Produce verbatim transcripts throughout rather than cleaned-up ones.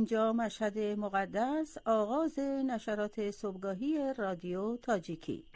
اینجا مشهد مقدس، آغاز نشرات صبحگاهی رادیو تاجیکی.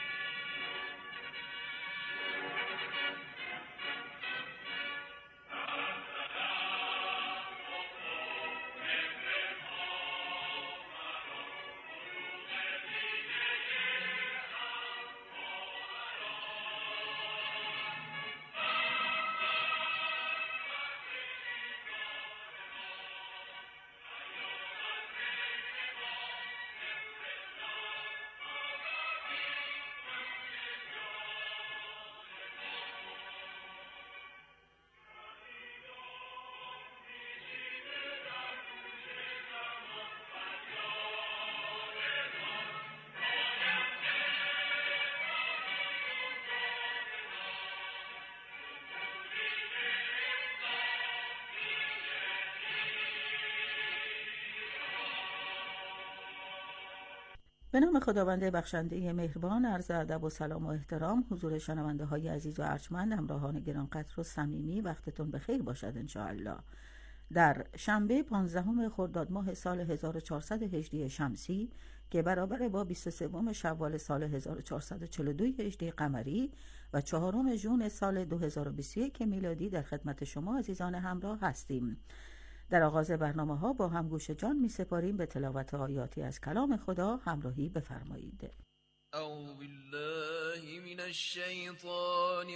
به نام خداوند بخشنده مهربان، عرض ادب و سلام و احترام حضور شنونده های عزیز و ارجمند، همراهان گرانقدر و صمیمی، وقتتون بخیر باشد انشاءالله. در شنبه پانزدهم خرداد ماه سال هزار و چهارصد و هجده شمسی که برابر با بیست و سوم شوال سال هزار و چهارصد و چهل و دو هجری قمری و چهارم ژوئن سال دو هزار و بیست و یک میلادی در خدمت شما عزیزان همراه هستیم. در آغاز برنامه ها با هم گوش جان می سپاریم به تلاوت آیاتی از کلام خدا. همراهی بفرمایید. اعوذ بالله من الشیطان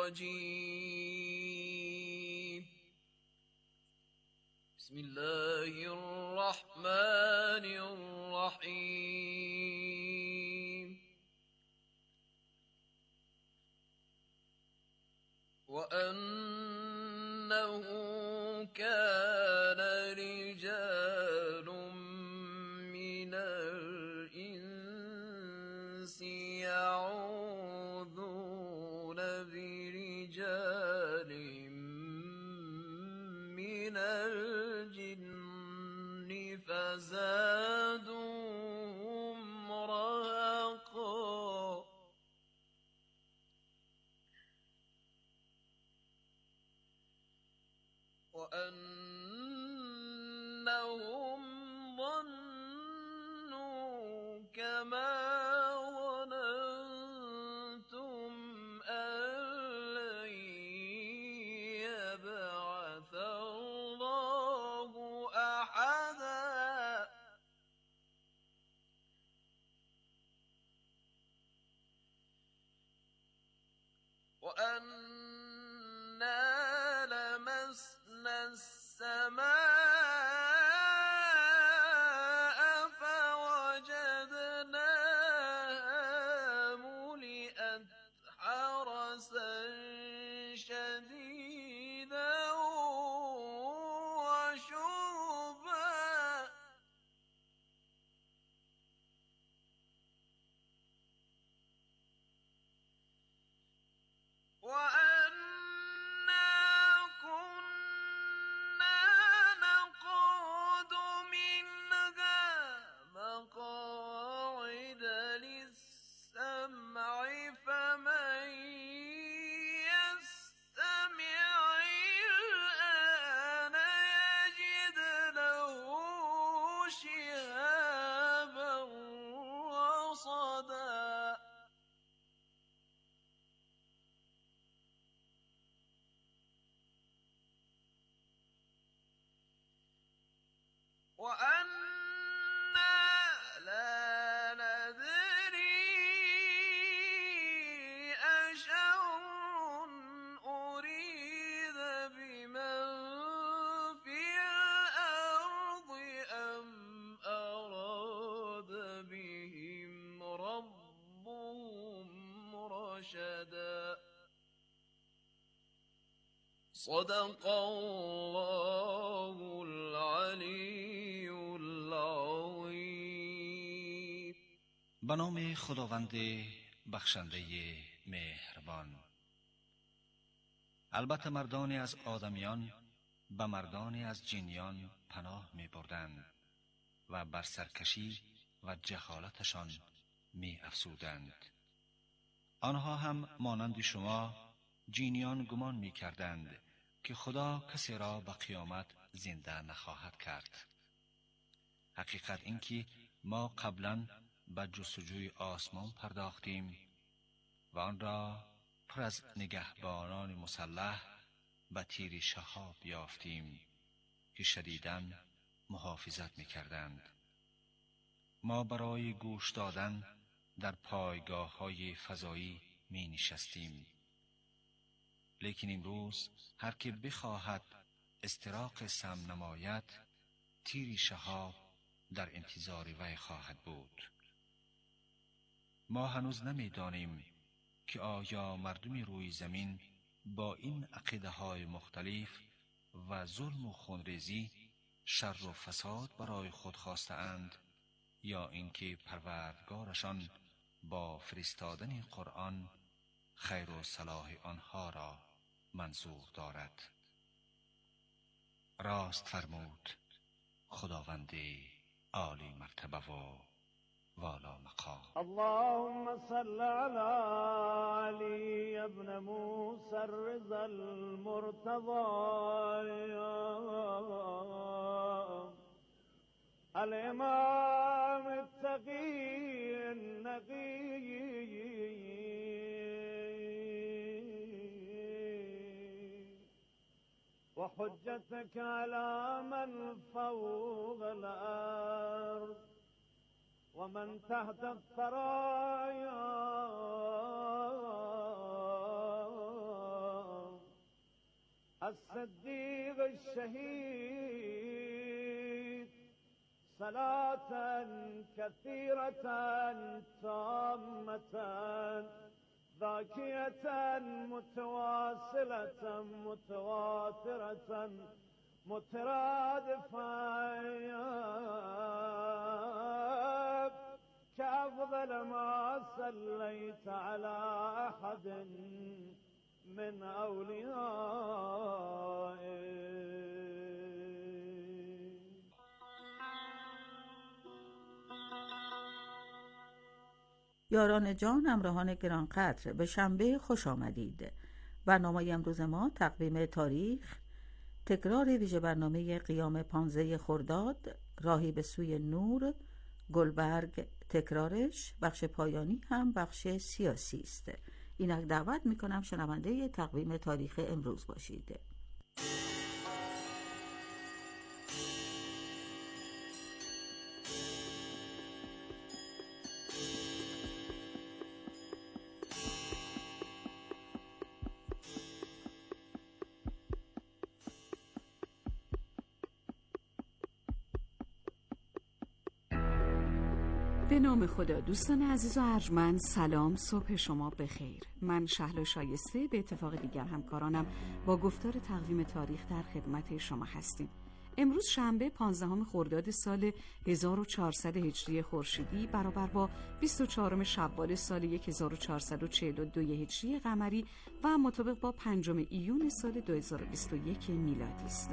الرجیم. بسم الله الرحمن الرحیم. وأنه كان رجال من الإنس يعوذون برجال من الجن فزادوهم رهقا. وأنهم ظنوا كما ظننتم أن لن يبعث الله أحدا. وأنا لمسنا السماء فوجدناها ملئت حرسا شديدا وشربا. وأنا كنا نقعد منها مقاعد للسمع فمن يستمع الآن يجد له شهابا رصدا. وأنا لا ندري أشر أريد بمن في الأرض أم أراد بهم ربهم رشدا. صدق الله العلی العظیم. به نام خداوند بخشنده مهربان. البته مردانی از آدمیان به مردانی از جنیان پناه می بردند و بر سرکشی و جهالتشان می افزودند. آنها هم مانند شما جینیان گمان می کردند که خدا کسی را به قیامت زنده نخواهد کرد. حقیقت این که ما قبلا به جستجوی آسمان پرداختیم و آن را پر از نگهبانان مسلح به تیر شهاب یافتیم که شدیداً محافظت می‌کردند. ما برای گوش دادن در پایگاه‌های فضایی می نشستیم. لیکن امروز هر که بخواهد استراق سم نماید، تیر شهاب در انتظار وی خواهد بود. ما هنوز نمی دانیم که آیا مردم روی زمین با این عقیده های مختلف و ظلم و خونریزی شر و فساد برای خود خواسته اند یا اینکه پروردگارشان با فرستادن قرآن خیر و صلاح آنها را منظور دارد. راست فرمود خداوند عالی مرتبه و والا مقام. اللهم صل على علي ابن موسى الرضا المرتضى الامام التقي النقي وحجتك على من فوق الارض ومن تحت الثرايا الصديق الشهيد صلاة كثيرة تامة ذاكية متواصلة متواترة مترادفة كأفضل ما صليت على أحد من أوليائك. یاران جان، همراهان گرانقدر، به شنبه خوش آمدید. برنامه امروز ما تقویم تاریخ، تکرار ویژه برنامه قیام پانزده خرداد، راهی به سوی نور، گلبرگ تکرارش، بخش پایانی هم بخش سیاسی است. اینک دعوت میکنم شنونده تقویم تاریخ امروز باشید. به نام خدا. دوستان عزیز و ارجمند، سلام، صبح شما بخیر. من شهلا شایسته به اتفاق دیگر همکارانم با گفتار تقویم تاریخ در خدمت شما هستیم. امروز شنبه پانزدهم خرداد سال هزار و چهارصد هجری خورشیدی برابر با بیست و چهارم شوال سال هزار و چهارصد و چهل و دو هجری قمری و مطابق با پنجم ایون سال دو هزار و بیست و یک میلادی است.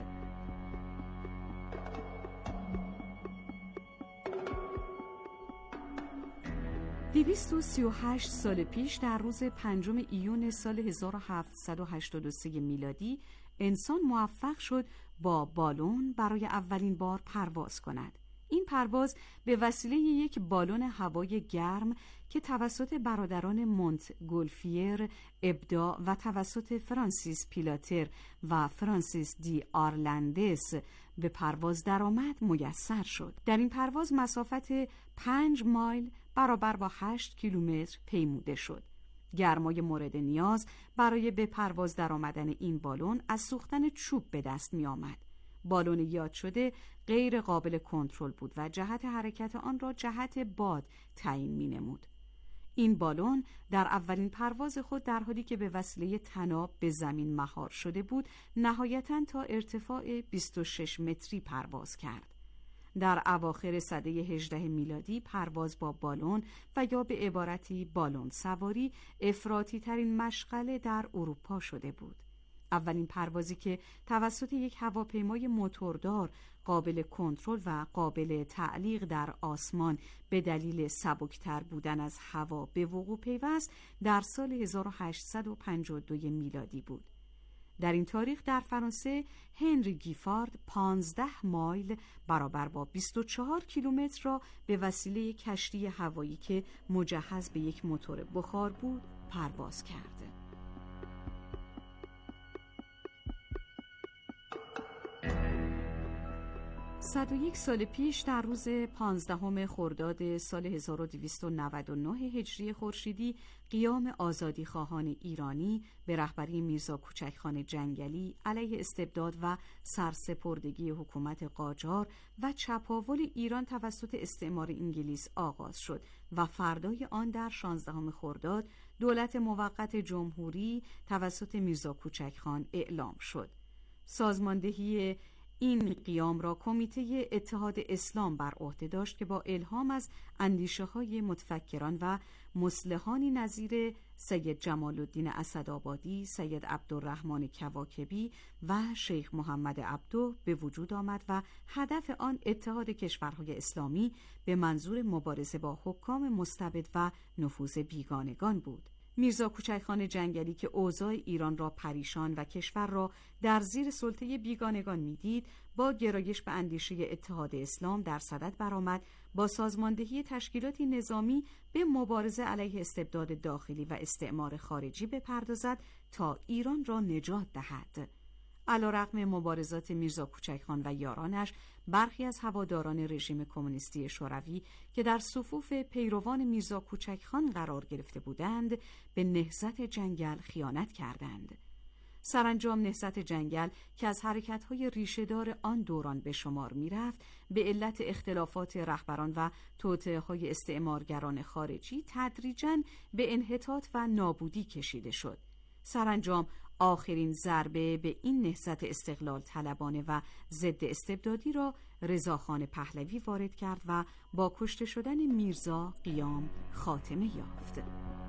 دویست و سی و هشت سال پیش در روز پنجم ایون سال هزار و هفتصد و هشتاد و سه میلادی انسان موفق شد با بالون برای اولین بار پرواز کند. این پرواز به وسیله یک بالون هوای گرم که توسط برادران مونت گولفیر ابداع و توسط فرانسیس پیلاتر و فرانسیس دی آرلندس به پرواز درآمد میسر شد. در این پرواز مسافت پنج مایل برابر با هشت کیلومتر پیموده شد. گرمای مورد نیاز برای به پرواز درآمدن این بالون از سوختن چوب به دست می آمد. بالون یاد شده غیر قابل کنترل بود و جهت حرکت آن را جهت باد تعیین می نمود. این بالون در اولین پرواز خود در حالی که به وسیله طناب به زمین مهار شده بود، نهایتاً تا ارتفاع بیست و شش متری پرواز کرد. در اواخر سده هجده میلادی پرواز با بالون و یا به عبارتی بالون سواری افراطی ترین مشغله در اروپا شده بود. اولین پروازی که توسط یک هواپیمای موتوردار قابل کنترل و قابل تعلیق در آسمان به دلیل سبکتر بودن از هوا به وقوع پیوست در سال هزار و هشتصد و پنجاه و دو میلادی بود. در این تاریخ در فرانسه هنری گیفارد پانزده مایل برابر با بیست و چهار کیلومتر را به وسیله کشتی هوایی که مجهز به یک موتور بخار بود پرواز کرد. صد و یک سال پیش در روز پانزدهم خرداد سال هزار و دویست و نود و نه هجری خورشیدی قیام آزادیخواهان ایرانی به رهبری میرزا کوچکخان جنگلی علیه استبداد و سرسپردگی حکومت قاجار و چپاول ایران توسط استعمار انگلیس آغاز شد و فردای آن در شانزدهم خرداد دولت موقت جمهوری توسط میرزا کوچکخان اعلام شد. سازماندهی این قیام را کمیته اتحاد اسلام بر عهده داشت که با الهام از اندیشه‌های متفکران و مصلحانی نظیر سید جمال الدین اسدآبادی، سید عبدالرحمن کواکبی و شیخ محمد عبدو به وجود آمد و هدف آن اتحاد کشورهای اسلامی به منظور مبارزه با حکام مستبد و نفوذ بیگانگان بود. میرزا کوچکخان جنگلی که اوضاع ایران را پریشان و کشور را در زیر سلطه بیگانگان میدید، با گرایش به اندیشه اتحاد اسلام در صدد برآمد با سازماندهی تشکیلاتی نظامی به مبارزه علیه استبداد داخلی و استعمار خارجی بپردازد تا ایران را نجات دهد. علیرغم مبارزات میرزا کوچکخان و یارانش، برخی از هواداران رژیم کمونیستی شوروی که در صفوف پیروان میرزا کوچکخان قرار گرفته بودند، به نهضت جنگل خیانت کردند. سرانجام نهضت جنگل که از حرکت‌های ریشه‌دار آن دوران به شمار می‌رفت، به علت اختلافات رهبران و توطئه‌های استعمارگران خارجی تدریجاً به انحطاط و نابودی کشیده شد. سرانجام آخرین ضربه به این نهضت استقلال طلبانه و ضد استبدادی را رضاخان پهلوی وارد کرد و با کشته شدن میرزا قیام خاتمه یافت.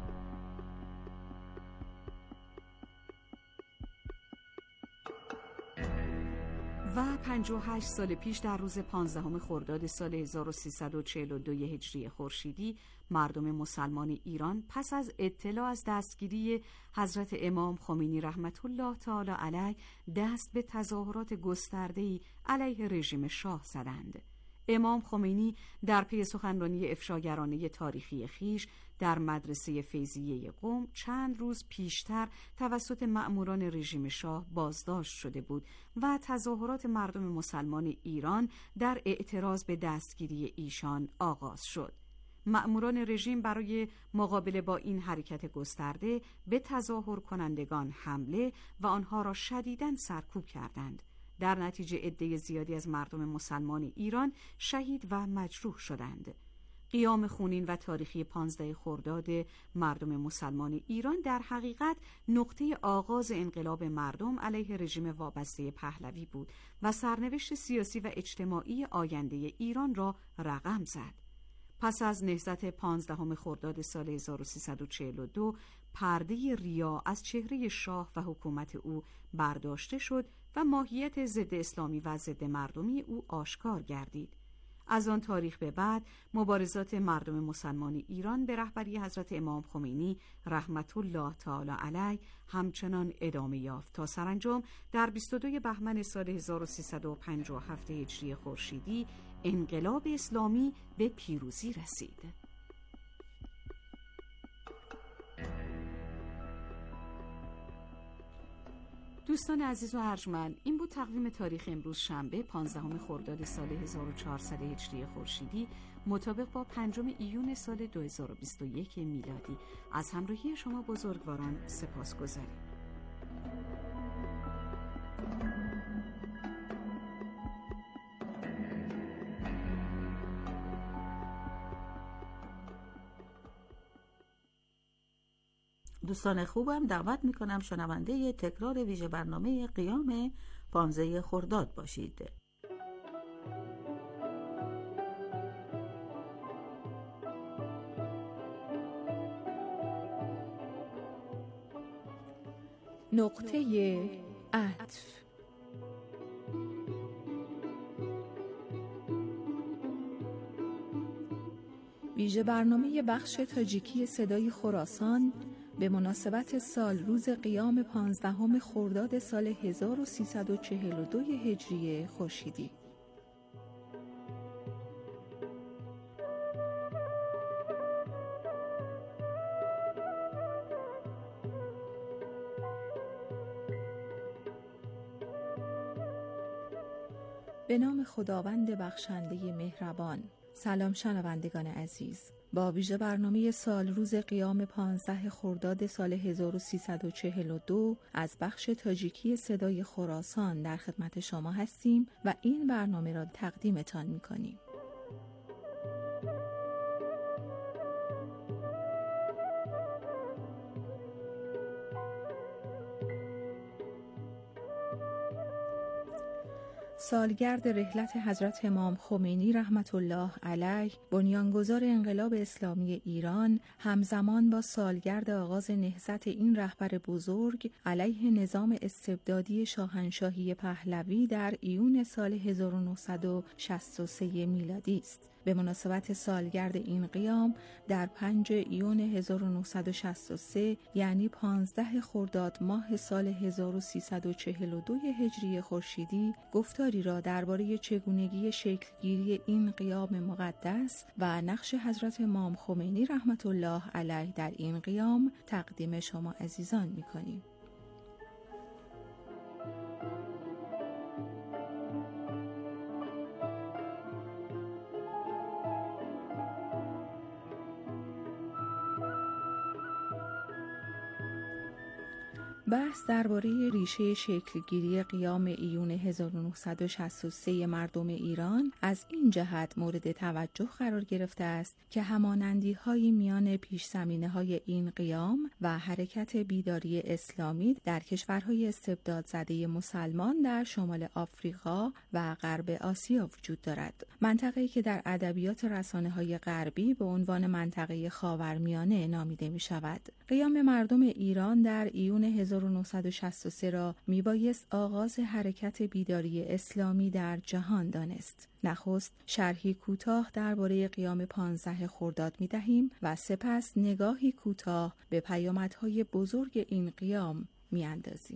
و پنجاه و هشت سال پیش در روز پانزدهم خرداد سال هزار و سیصد و چهل و دو هجری خورشیدی، مردم مسلمان ایران پس از اطلاع از دستگیری حضرت امام خمینی رحمت الله تعالی علیه دست به تظاهرات گسترده‌ای علیه رژیم شاه زدند. امام خمینی در پی سخنرانی افشاگرانه تاریخی خیش در مدرسه فیضیه قم چند روز پیشتر توسط مأموران رژیم شاه بازداشت شده بود و تظاهرات مردم مسلمان ایران در اعتراض به دستگیری ایشان آغاز شد. مأموران رژیم برای مقابله با این حرکت گسترده به تظاهر کنندگان حمله و آنها را شدیداً سرکوب کردند. در نتیجه عده زیادی از مردم مسلمان ایران شهید و مجروح شدند. قیام خونین و تاریخی پانزده خرداد مردم مسلمان ایران در حقیقت نقطه آغاز انقلاب مردم علیه رژیم وابسته پهلوی بود و سرنوشت سیاسی و اجتماعی آینده ایران را رقم زد. پس از نهضت پانزدهم خرداد سال هزار و سیصد و چهل و دو، پرده ریا از چهره شاه و حکومت او برداشته شد و ماهیت ضد اسلامی و ضد مردمی او آشکار گردید. از آن تاریخ به بعد مبارزات مردم مسلمان ایران به رهبری حضرت امام خمینی رحمت الله تعالی علیه همچنان ادامه یافت تا سرانجام در بیست و دو بهمن سال هزار و سیصد و پنجاه و هفت هجری خورشیدی انقلاب اسلامی به پیروزی رسید. دوستان عزیز و ارجمند، این بود تقویم تاریخ امروز شنبه پانزدهم خرداد سال هزار و چهارصد هجری خورشیدی مطابق با پنجم ایون سال دو هزار و بیست و یک میلادی. از همراهی شما بزرگواران سپاسگزاریم. دوستان خوبم دعوت میکنم شنونده تکرار ویژه برنامه قیام پانزده خرداد باشید. نقطه عطف. ویژه برنامه بخش تاجیکی صدای خراسان به مناسبت سال روز قیام پانزدهم خرداد سال هزار و سیصد و چهل و دو هجری خورشیدی. به نام خداوند بخشنده مهربان. سلام شنوندگان عزیز، با ویژه برنامه سال روز قیام پانزده خرداد سال هزار و سیصد و چهل و دو از بخش تاجیکی صدای خراسان در خدمت شما هستیم و این برنامه را تقدیمتان می‌کنیم. سالگرد رحلت حضرت امام خمینی رحمت الله علیه، بنیانگذار انقلاب اسلامی ایران، همزمان با سالگرد آغاز نهضت این رهبر بزرگ علیه نظام استبدادی شاهنشاهی پهلوی در ایون سال هزار و نهصد و شصت و سه میلادی است. به مناسبت سالگرد این قیام در پنج ایون هزار و نهصد و شصت و سه یعنی پانزده خرداد ماه سال هزار و سیصد و چهل و دو هجری خورشیدی گفتاری را درباره چگونگی شکلگیری این قیام مقدس و نقش حضرت امام خمینی رحمت الله علیه در این قیام تقدیم شما عزیزان می‌کنیم. بحث درباره ریشه شکلگیری قیام ایون هزار و نهصد و شصت و سه مردم ایران از این جهت مورد توجه قرار گرفته است که همانندی‌های میان پیش‌زمینه‌های این قیام و حرکت بیداری اسلامی در کشورهای استبداد زده مسلمان در شمال آفریقا و غرب آسیا وجود دارد. منطقه‌ای که در ادبیات رسانه‌های غربی به عنوان منطقه خاورمیانه نامیده می‌شود. قیام مردم ایران در ایون هزار و نهصد و شصت و سه را میبایست آغاز حرکت بیداری اسلامی در جهان دانست. نخست شرحی کوتاه درباره قیام پانزده خرداد میدهیم و سپس نگاهی کوتاه به پیامدهای بزرگ این قیام میاندازیم.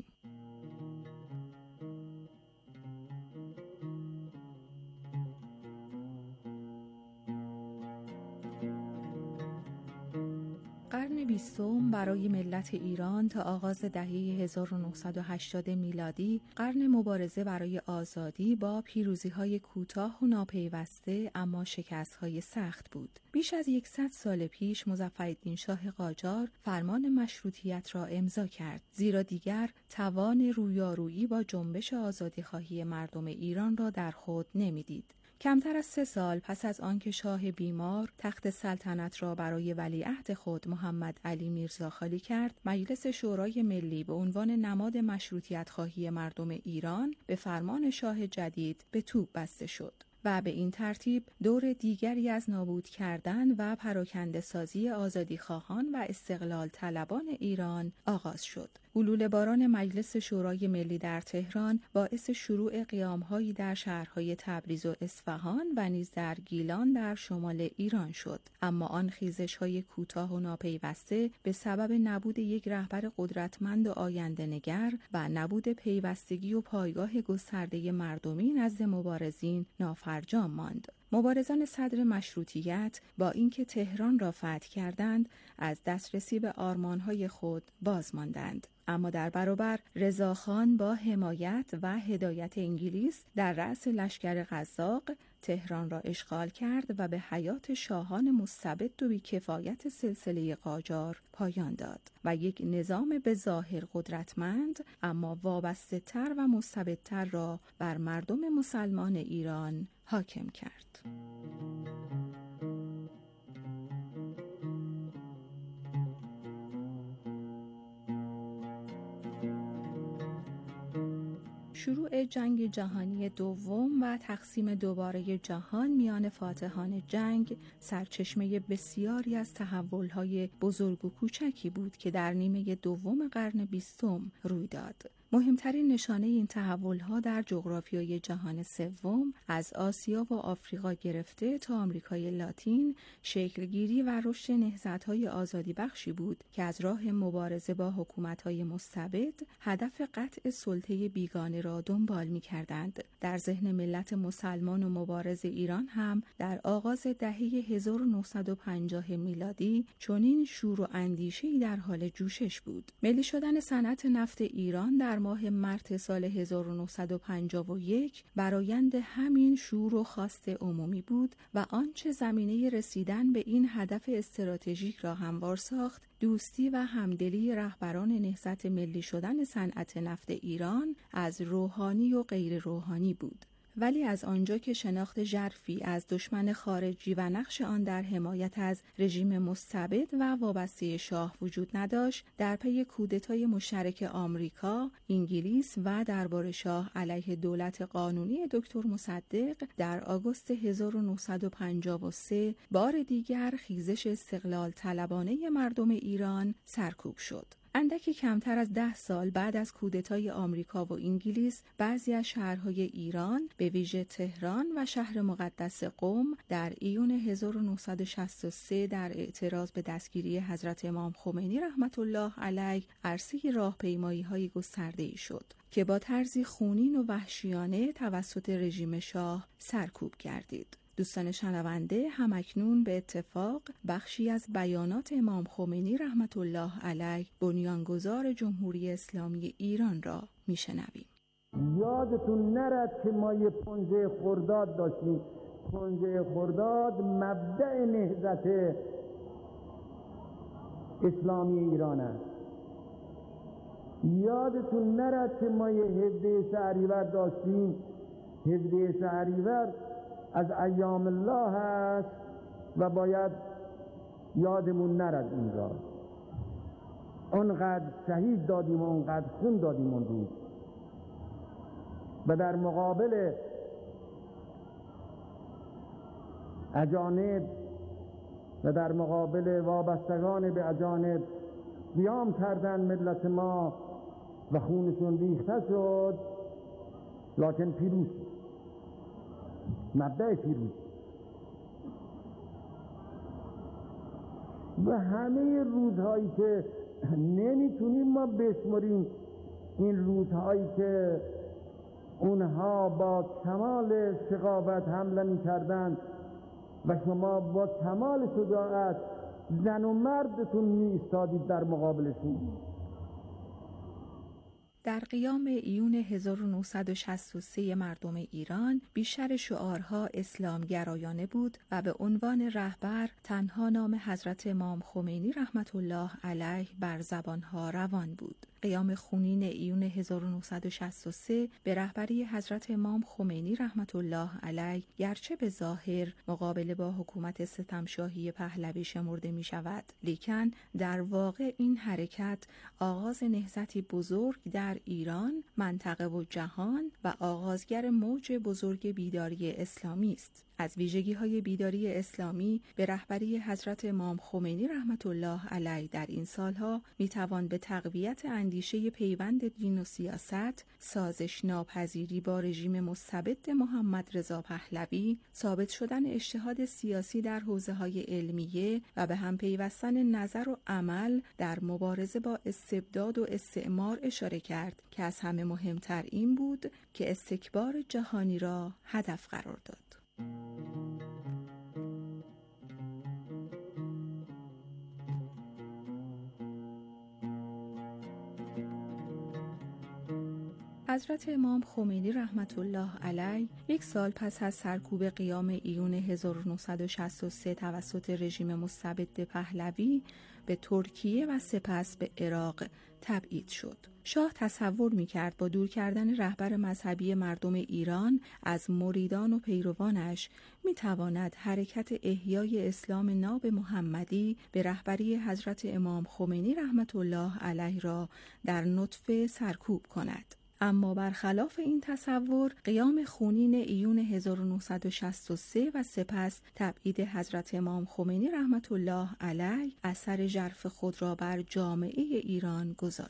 قرن بیستم برای ملت ایران تا آغاز دهه هزار و نهصد و هشتاد میلادی قرن مبارزه برای آزادی با پیروزی‌های کوتاه و ناپیوسته اما شکست‌های سخت بود. بیش از صد سال پیش مظفرالدین شاه قاجار فرمان مشروطیت را امضا کرد، زیرا دیگر توان رویارویی با جنبش آزادی‌خواهی مردم ایران را در خود نمی‌دید. کمتر از سه سال پس از آنکه شاه بیمار تخت سلطنت را برای ولیعهد خود محمد علی میرزا خالی کرد، مجلس شورای ملی به عنوان نماد مشروطیت خواهی مردم ایران به فرمان شاه جدید به توپ بسته شد و به این ترتیب دور دیگری از نابود کردن و پراکنده سازی آزادیخواهان و استقلال طلبان ایران آغاز شد. حلول باران مجلس شورای ملی در تهران باعث شروع قیام‌هایی در شهرهای تبریز و اصفهان و نیز در گیلان در شمال ایران شد، اما آن خیزش‌های کوتاه و ناپیوسته به سبب نبود یک رهبر قدرتمند و آینده‌نگر و نبود پیوستگی و پایگاه گسترده مردمی نزد مبارزین نافرجام ماند. مبارزان صدر مشروطیت با اینکه تهران را فتح کردند از دسترسی به آرمانهای خود باز ماندند، اما در برابر رضاخان با حمایت و هدایت انگلیس در رأس لشکر قزاق تهران را اشغال کرد و به حیات شاهان مستبد و بی‌کفایت سلسله قاجار پایان داد و یک نظام به ظاهر قدرتمند اما وابسته تر و مستبدتر را بر مردم مسلمان ایران حاکم کرد. شروع جنگ جهانی دوم و تقسیم دوباره جهان میان فاتحان جنگ سرچشمه بسیاری از تحول‌های بزرگ و کوچکی بود که در نیمه دوم قرن بیستم روی داد. مهمترین نشانه این تحول‌ها در جغرافیای جهان سوم از آسیا و آفریقا گرفته تا آمریکای لاتین شکلگیری و رشد نهضت‌های آزادی بخشی بود که از راه مبارزه با حکومت‌های مستبد هدف قطع سلطه بیگانه را دنبال می‌کردند. در ذهن ملت مسلمان و مبارز ایران هم در آغاز دهه هزار و نهصد و پنجاه میلادی چنین شور و اندیشه‌ای در حال جوشش بود. ملی شدن صنعت نفت ایران در ماه مارس سال هزار و نهصد و پنجاه و یک برآیند همین شور و خواست عمومی بود و آنچه زمینه رسیدن به این هدف استراتژیک را هموار ساخت، دوستی و همدلی رهبران نهضت ملی شدن صنعت نفت ایران از روحانی و غیر روحانی بود. ولی از آنجا که شناخت ژرفی از دشمن خارجی و نقش آن در حمایت از رژیم مستبد و وابسته شاه وجود نداشت، در پی کودتای مشترک آمریکا، انگلیس و دربار شاه علیه دولت قانونی دکتر مصدق در آگوست هزار و نهصد و پنجاه و سه بار دیگر خیزش استقلال طلبانه مردم ایران سرکوب شد. اندکی کمتر از ده سال بعد از کودتای آمریکا و انگلیس، بعضی از شهرهای ایران به ویژه تهران و شهر مقدس قم در ایون هزار و نهصد و شصت و سه در اعتراض به دستگیری حضرت امام خمینی رحمت الله علیه عرصه راهپیمایی‌های گسترده‌ای شد که با طرزی خونین و وحشیانه توسط رژیم شاه سرکوب گردید. دوستان شنونده، همکنون به اتفاق بخشی از بیانات امام خمینی رحمت الله علیه بنیانگذار جمهوری اسلامی ایران را میشنویم. یادتون نرد که ما یه پنجه خرداد داشتیم. پنجه خرداد مبدأ نهضت اسلامی ایران است. یادتون نرد که ما یه هفده شهریور داشتیم. هفده شهریور از ایام الله هست و باید یادمون نرد این را. اونقدر شهید دادیم و اونقدر خون دادیم اون روز و در مقابل اجانب و در مقابل وابستگان به اجانب قیام کردن ملت ما و خونشون ریخته شد، لکن پیروز مبدأ پیروز و همه روزهایی که نمیتونیم ما بشمریم، این روزهایی که اونها با کمال شقاوت حمله میکردن و شما با کمال شجاعت زن و مردتون می ایستادید در مقابلشون. در قیام ایون هزار و نهصد و شصت و سه مردم ایران بیشتر شعارها اسلامگرایانه بود و به عنوان رهبر تنها نام حضرت امام خمینی رحمت الله علیه بر زبانها روان بود. قیام خونین ایون هزار و نهصد و شصت و سه به رهبری حضرت امام خمینی رحمت الله علیه گرچه به ظاهر مقابله با حکومت ستمشاهی پهلوی شمرده می شود، لیکن در واقع این حرکت آغاز نهضتی بزرگ در ایران، منطقه و جهان و آغازگر موج بزرگ بیداری اسلامی است. از ویژگی‌های بیداری اسلامی به رهبری حضرت امام خمینی رحمت الله علیه در این سالها میتوان به تقویت اندیشه پیوند دین و سیاست، سازش ناپذیری با رژیم مستبد محمد رضا پهلوی، ثابت شدن اجتهاد سیاسی در حوزه‌های علمیه و به هم پیوستن نظر و عمل در مبارزه با استبداد و استعمار اشاره کرد که از همه مهمتر این بود که استکبار جهانی را هدف قرار داد. حضرت امام خمینی رحمت الله علیه یک سال پس از سرکوب قیام ایون هزار و نهصد و شصت و سه توسط رژیم مستبد پهلوی به ترکیه و سپس به عراق تبعید شد. شاه تصور می‌کرد با دور کردن رهبر مذهبی مردم ایران از مریدان و پیروانش می‌تواند حرکت احیای اسلام ناب محمدی به رهبری حضرت امام خمینی رحمت الله علیه را در نطفه سرکوب کند. اما برخلاف این تصور، قیام خونین ایون هزار و نهصد و شصت و سه و سپس تبعید حضرت امام خمینی رحمت الله علیه اثر ژرف خود را بر جامعه ایران گذاشت.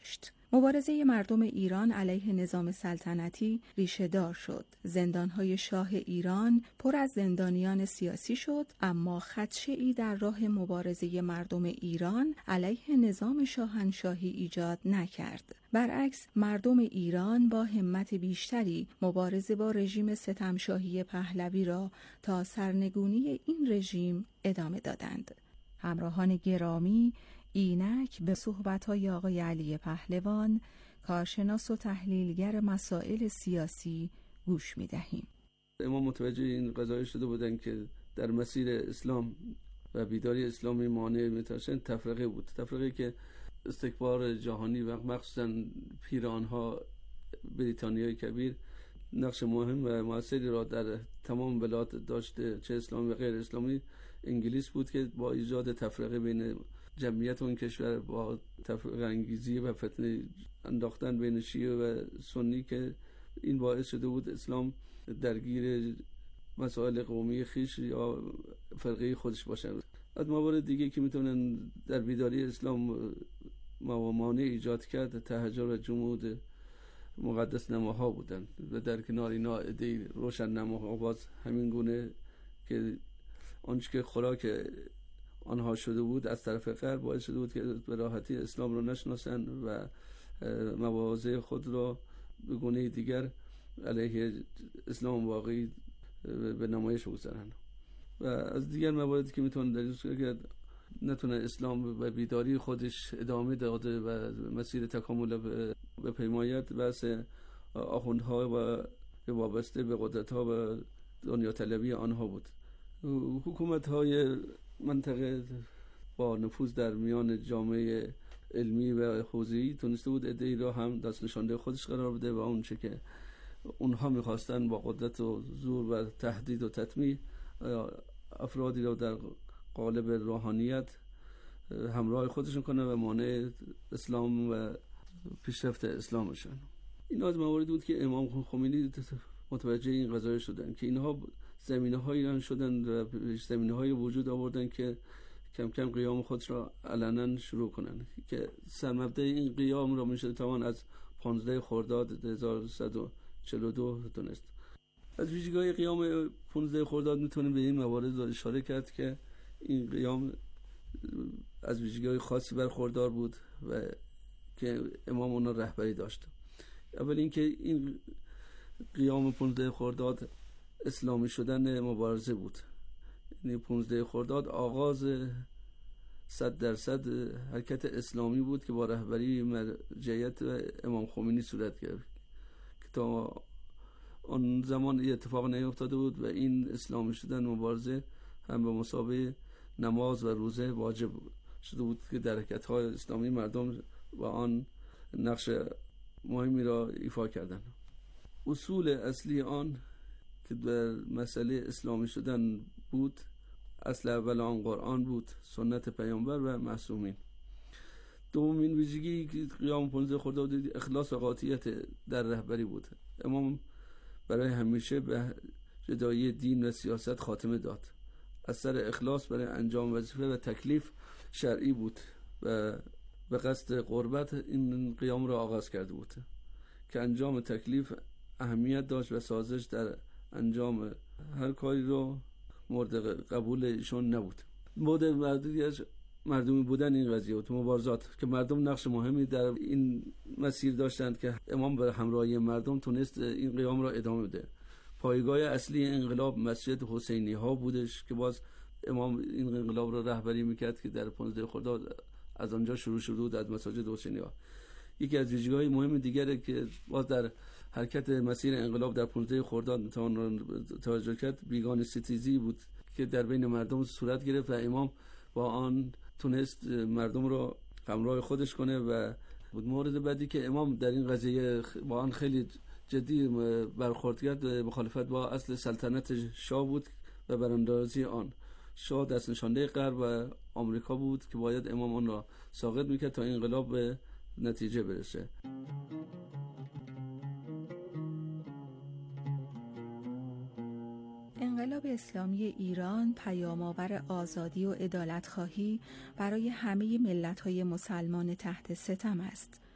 مبارزه مردم ایران علیه نظام سلطنتی ریشه دار شد. زندانهای شاه ایران پر از زندانیان سیاسی شد، اما خدشه‌ای در راه مبارزه مردم ایران علیه نظام شاهنشاهی ایجاد نکرد. برعکس مردم ایران با همت بیشتری مبارزه با رژیم ستمشاهی پهلوی را تا سرنگونی این رژیم ادامه دادند. همراهان گرامی، اینک به صحبت‌های آقای علی پهلوان، کارشناس و تحلیلگر مسائل سیاسی گوش می‌دهیم. امام متوجه این قضایا شده بودند که در مسیر اسلام و بیداری اسلامی مانع میتاشن تفرقه بود. تفرقه که استکبار جهانی و مخصوصاً پیرانها بریتانیای کبیر نقش مهم و موثری را در تمام بلاد داشته، چه اسلامی و غیر اسلامی. انگلیس بود که با ایجاد تفرقه بین جمعیت اون کشور، با تفرقه انگیزی و فتنه انداختن بین شیعه و سنی، که این باعث شده بود اسلام درگیر مسائل قومی خیش یا فرقه خودش باشه. از موارد دیگه که میتونن در بیداری اسلام موانع ایجاد کرد، تهجر و جمود مقدس نماها بودن و در کنار اینا ایده روشن نماها باز همین گونه که آنچه که خوراک آنها شده بود از طرف غرب باعث شده بود که به راحتی اسلام رو نشناسن و مواضع خود را به گونه دیگر علیه اسلام واقعی به نمایش بگذارن. و از دیگر مواردی که میتونن دلیل که نتونه اسلام و بیداری خودش ادامه داده و مسیر تکامل به پیمایت بحث آخوندها و وابسته به قدرت‌ها و دنیا طلبی آنها بود. حکومت‌های منطقه با نفوذ در میان جامعه علمی و حوزه‌ای تونسته بود عده‌ای را هم دست نشانده خودش قرار بده و اون چه که اونها می‌خواستن با قدرت و زور و تهدید و تطمیع افرادی را در قالب روحانیت همراه خودشون کنه و مانع اسلام و پیشرفت اسلامشون. این از مواردی بود که امام خمینی متوجه این قضایا شدن که اینها زمینه‌هایی ایران شدن و زمینه‌های وجود آوردن که کم کم قیام خود را علنا شروع کنن، که سرمبدأ این قیام را میشه توان از پانزده خرداد هزار و سیصد و چهل و دو دونست. از ویژگی‌های قیام پانزده خرداد میتونیم به این موارد اشاره کرد که این قیام از ویژگی‌های خاصی برخوردار بود و که امام اونا رهبری داشت. اول اینکه این قیام پانزده خرداد اسلامی شدن مبارزه بود. یعنی پانزده خرداد آغاز صد درصد حرکت اسلامی بود که با رهبری مرجعیت امام خمینی صورت گرفت که تا آن زمان این اتفاق نیفتاده بود و این اسلامی شدن مبارزه هم به مثابه نماز و روزه واجب شده بود که در حرکت‌های اسلامی مردم با آن نقش مهمی را ایفا کردند. اصول اصلی آن که در مسئله اسلامی شدن بود، اصل اول آن قرآن بود، سنت پیامبر و معصومین. دومین ویژگی که قیام پانزده خرداد اخلاص و قاطعیت در رهبری بود. امام برای همیشه به جدایی دین و سیاست خاتمه داد. اثر اخلاص برای انجام وظیفه و تکلیف شرعی بود و به قصد قربت این قیام را آغاز کرده بود که انجام تکلیف اهمیت داشت و سازش در انجام هر کاری رو مورد قبول ایشون نبود. بود مردمی از مردمی بودن این قضیه بود، مبارزات، که مردم نقش مهمی در این مسیر داشتند که امام به همراهی مردم تونست این قیام را ادامه بده. پایگاه اصلی انقلاب مسجد حسینی ها بودش که باز امام این انقلاب را رهبری میکرد که در پانزده خرداد از آنجا شروع شده بود، از مساجد حسینی ها. یکی از ویژگی‌های مهم دیگری که باز در حرکت مسیر انقلاب در پانزده خرداد میتوان توجه کرد، بیگانه ستیزی بود که در بین مردم صورت گرفت و امام با آن تونست مردم را همراه خودش کنه. و مورد بعدی که امام در این قضیه با آن خیلی جدی برخورد کرد مخالفت با اصل سلطنت شاه بود و براندازی آن. شاه دست نشانده غرب و آمریکا بود که باید امام آن را ساقط میکرد تا انقلاب به نتیجه برسه. انقلاب اسلامی ایران پیام‌آور آزادی و عدالت‌خواهی برای همه ملت‌های مسلمان تحت ستم است.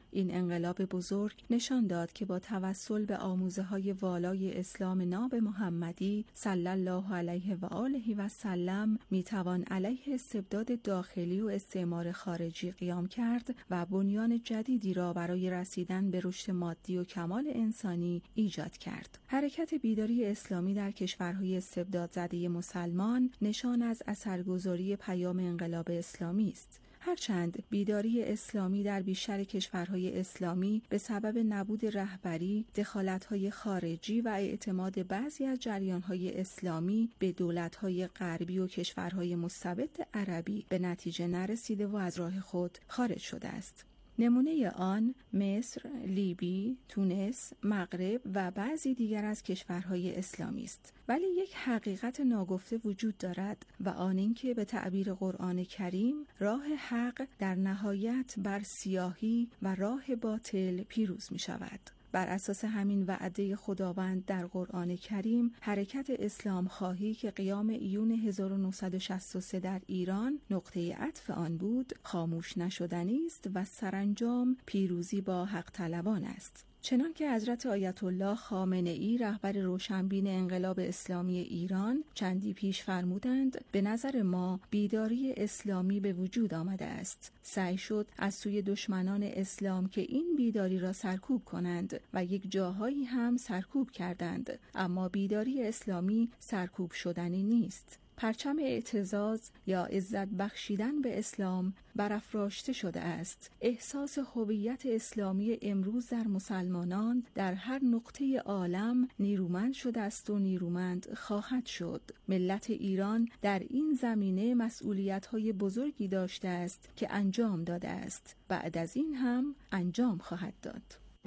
این انقلاب بزرگ نشان داد که با توسل به آموزه‌های والای اسلام ناب محمدی صلی الله علیه و آله و سلم میتوان علیه استبداد داخلی و استعمار خارجی قیام کرد و بنیان جدیدی را برای رسیدن به رشد مادی و کمال انسانی ایجاد کرد. حرکت بیداری اسلامی در کشورهای استبداد زده مسلمان نشان از اثرگذاری پیام انقلاب اسلامی است. هرچند بیداری اسلامی در بیشتر کشورهای اسلامی به سبب نبود رهبری، دخالت‌های خارجی و اعتماد بعضی از جریان‌های اسلامی به دولت‌های غربی و کشورهای مستبد عربی به نتیجه نرسیده و از راه خود خارج شده است. نمونه آن مصر، لیبی، تونس، مغرب و بعضی دیگر از کشورهای اسلامی است. ولی یک حقیقت ناگفته وجود دارد و آن اینکه به تعبیر قرآن کریم راه حق در نهایت بر سیاهی و راه باطل پیروز می شود. بر اساس همین وعده خداوند در قرآن کریم، حرکت اسلام خواهی که قیام ایون هزار و نهصد و شصت و سه در ایران نقطه عطف آن بود، خاموش نشدنی است و سرانجام پیروزی با حق طلبان است. چنان که حضرت آیت الله خامنه ای رهبر روشنبین انقلاب اسلامی ایران چندی پیش فرمودند، به نظر ما بیداری اسلامی به وجود آمده است. سعی شد از سوی دشمنان اسلام که این بیداری را سرکوب کنند و یک جاهایی هم سرکوب کردند، اما بیداری اسلامی سرکوب شدنی نیست. پرچم اعتزاز یا عزت بخشیدن به اسلام برافراشته شده است. احساس هویت اسلامی امروز در مسلمانان در هر نقطه عالم نیرومند شده است و نیرومند خواهد شد. ملت ایران در این زمینه مسئولیت‌های بزرگی داشته است که انجام داده است. بعد از این هم انجام خواهد داد.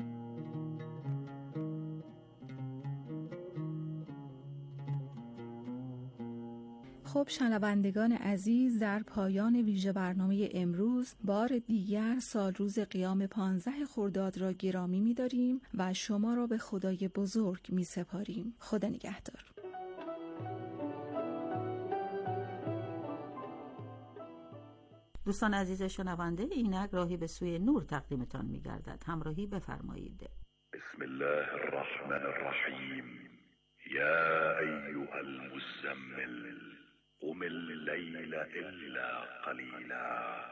خب شنوندگان عزیز، در پایان ویژه برنامه امروز بار دیگر سال روز قیام پانزده خرداد را گرامی می‌داریم و شما را به خدای بزرگ می‌سپاریم. خدا نگهدار. دوستان عزیز شنونده، اینک راهی به سوی نور تقدیمتان می‌گردد. همراهی بفرمایید. بسم الله الرحمن الرحیم. یا ایها المزمل قم الليل إلا قليلا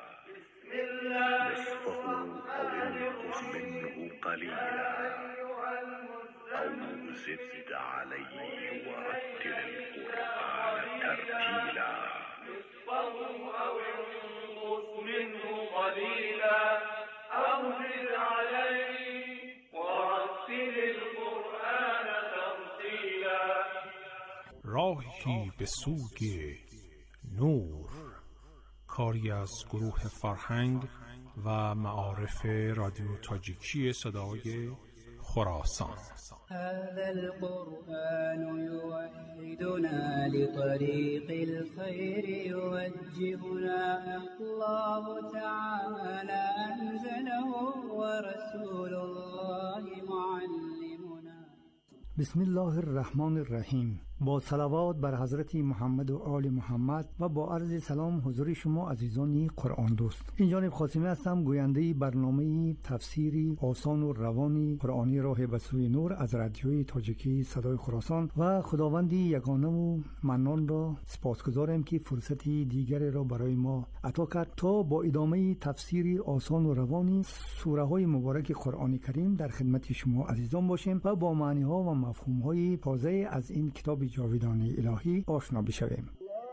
نصفه أو انقص منه قليلا أو زد عليه ورتل القرآن ترتيلا نصفه أو انقص منه قليلا أو زد عليه ورتل القرآن ترتيلا. راهی به سوی نور، کاری از گروه فرهنگ و معارف رادیو تاجیکی صدای خراسان. هذا القرآن يوحدنا لطريق الخير يوجهنا الله تعالى أنزله ورسول الله معلمنا. بسم الله الرحمن الرحیم. با صلوات بر حضرت محمد و آل محمد و با عرض سلام حضور شما عزیزان قرآن دوست. این جانب خاتمی هستم، گوینده برنامه تفسیری آسان و روانی قرآنی راه به سوی نور از رادیوی تاجیکی صدای خراسان و خداوندی یگانه و منان را سپاسگزارم که فرصتی دیگر را برای ما عطا کرد تا با ادامه تفسیری آسان و روانی سوره های مبارک قرآن کریم در خدمت شما عزیزان باشیم و با معنی ها و مفهوم های تازه از این کتاب جاویدانه الهی آشنا بشویم.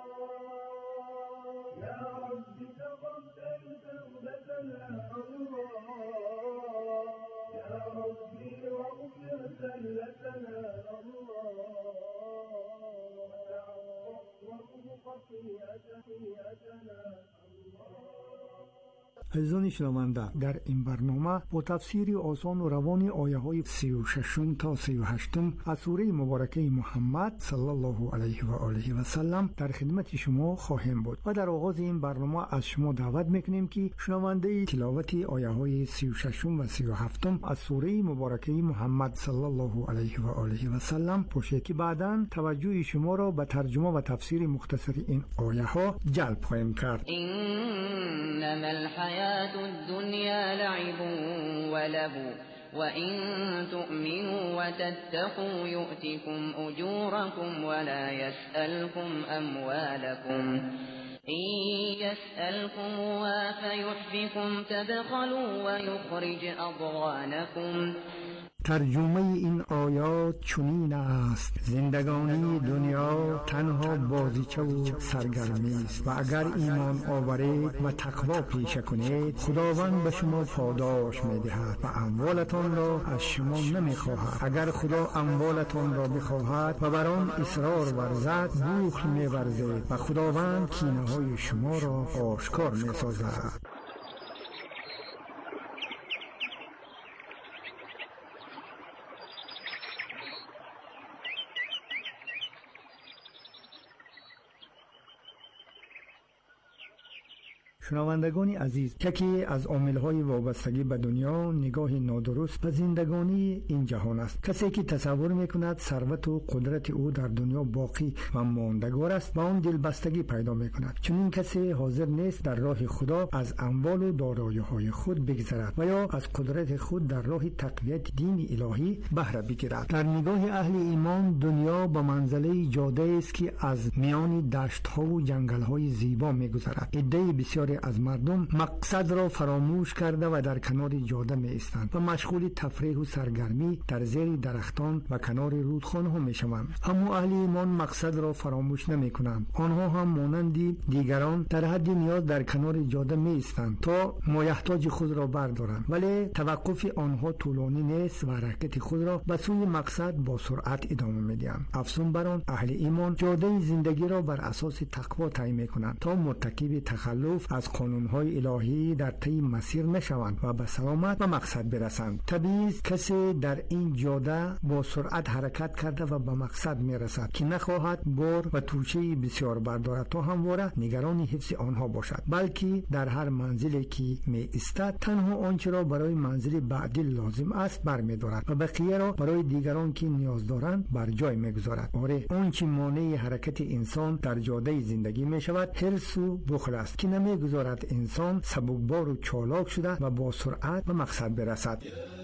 عزیزان شنونده، در این برنامه با تفسیر آسان و روانی آیه های سی و ششم تا سی و هشتم از سوره مبارکه محمد صلی الله علیه و آله و سلم در خدمت شما خواهیم بود و در آغاز این برنامه از شما دعوت میکنیم که شنونده تلاوت آیه های سی و ششم و سی و هفتم از سوره مبارکه محمد صلی الله علیه و آله و سلم باشید که بعداً توجه شما را به ترجمه و تفسیر مختصر این آیه ها جلب خواهیم کرد. إنما الحياة الدنيا لعب وله وإن تؤمنوا وتتقوا يؤتكم أجوركم ولا يسألكم أموالكم إن يسألكموها فيحفكم تبخلوا ويخرج أضغانكم. ترجمه این آیات چنین است: زندگانی دنیا تنها بازیچه و سرگرمی است و اگر ایمان آورید و تقوا پیشه کنید خداوند به شما پاداش می‌دهد و اموالتان را از شما نمی‌خواهد. اگر خدا اموالتان را بخواهد و بر آن اصرار ورزد بخل می‌ورزید و خداوند کینه‌های شما را آشکار می‌سازد. شنوندگان عزیز، یکی از عامل‌های وابستگی به دنیا نگاه نادرست به زندگانی این جهان است. کسی که تصور می‌کند ثروت و قدرت او در دنیا باقی و ماندگار است با آن دلبستگی پیدا می‌کند. چون این کسی حاضر نیست در راه خدا از اموال و دارایی‌های خود بگذرد و یا از قدرت خود در راه تقویت دین الهی بهره بگیرد. در نگاه اهل ایمان دنیا به منزله جاده است که از میان دشت‌ها و جنگل‌های زیبا می‌گذرد. عده بسیار از مردم مقصد را فراموش کرده و در کنار جاده می ایستند و مشغول تفریح و سرگرمی در زیر درختان و کنار رودخانه ها می شوند. اما اهل ایمان مقصد را فراموش نمی کنند. آنها هم مانند دیگران در حد نیاز در کنار جاده می ایستند تا مایحتاج خود را بردارند، ولی توقف آنها طولانی نیست و حرکت خود را به سوی مقصد با سرعت ادامه می دهند. افزون بر آن اهل ایمان جاده زندگی را بر اساس تقوا طی می کنند تا مرتکب تخلف از قانون‌های الهی در طی مسیر نشوند و به سلامت و مقصد برسند. طبیعی کسی در این جاده با سرعت حرکت کرده و به مقصد میرسد که نخواهد بار و توشه بسیار بردارد تا همواره نگران حفظ آنها باشد، بلکه در هر منزلی که می ایستد تنها آنچه را برای منزل بعدی لازم است برمی‌دارد و بقیه را برای دیگران که نیاز دارند بر جای می‌گذارد. آره، آنچه مانع حرکت انسان در جاده زندگی می‌شود حرص و بخل است که نمی‌گذارد انسان سبکبار و چالاک شده و با سرعت به مقصد برسد.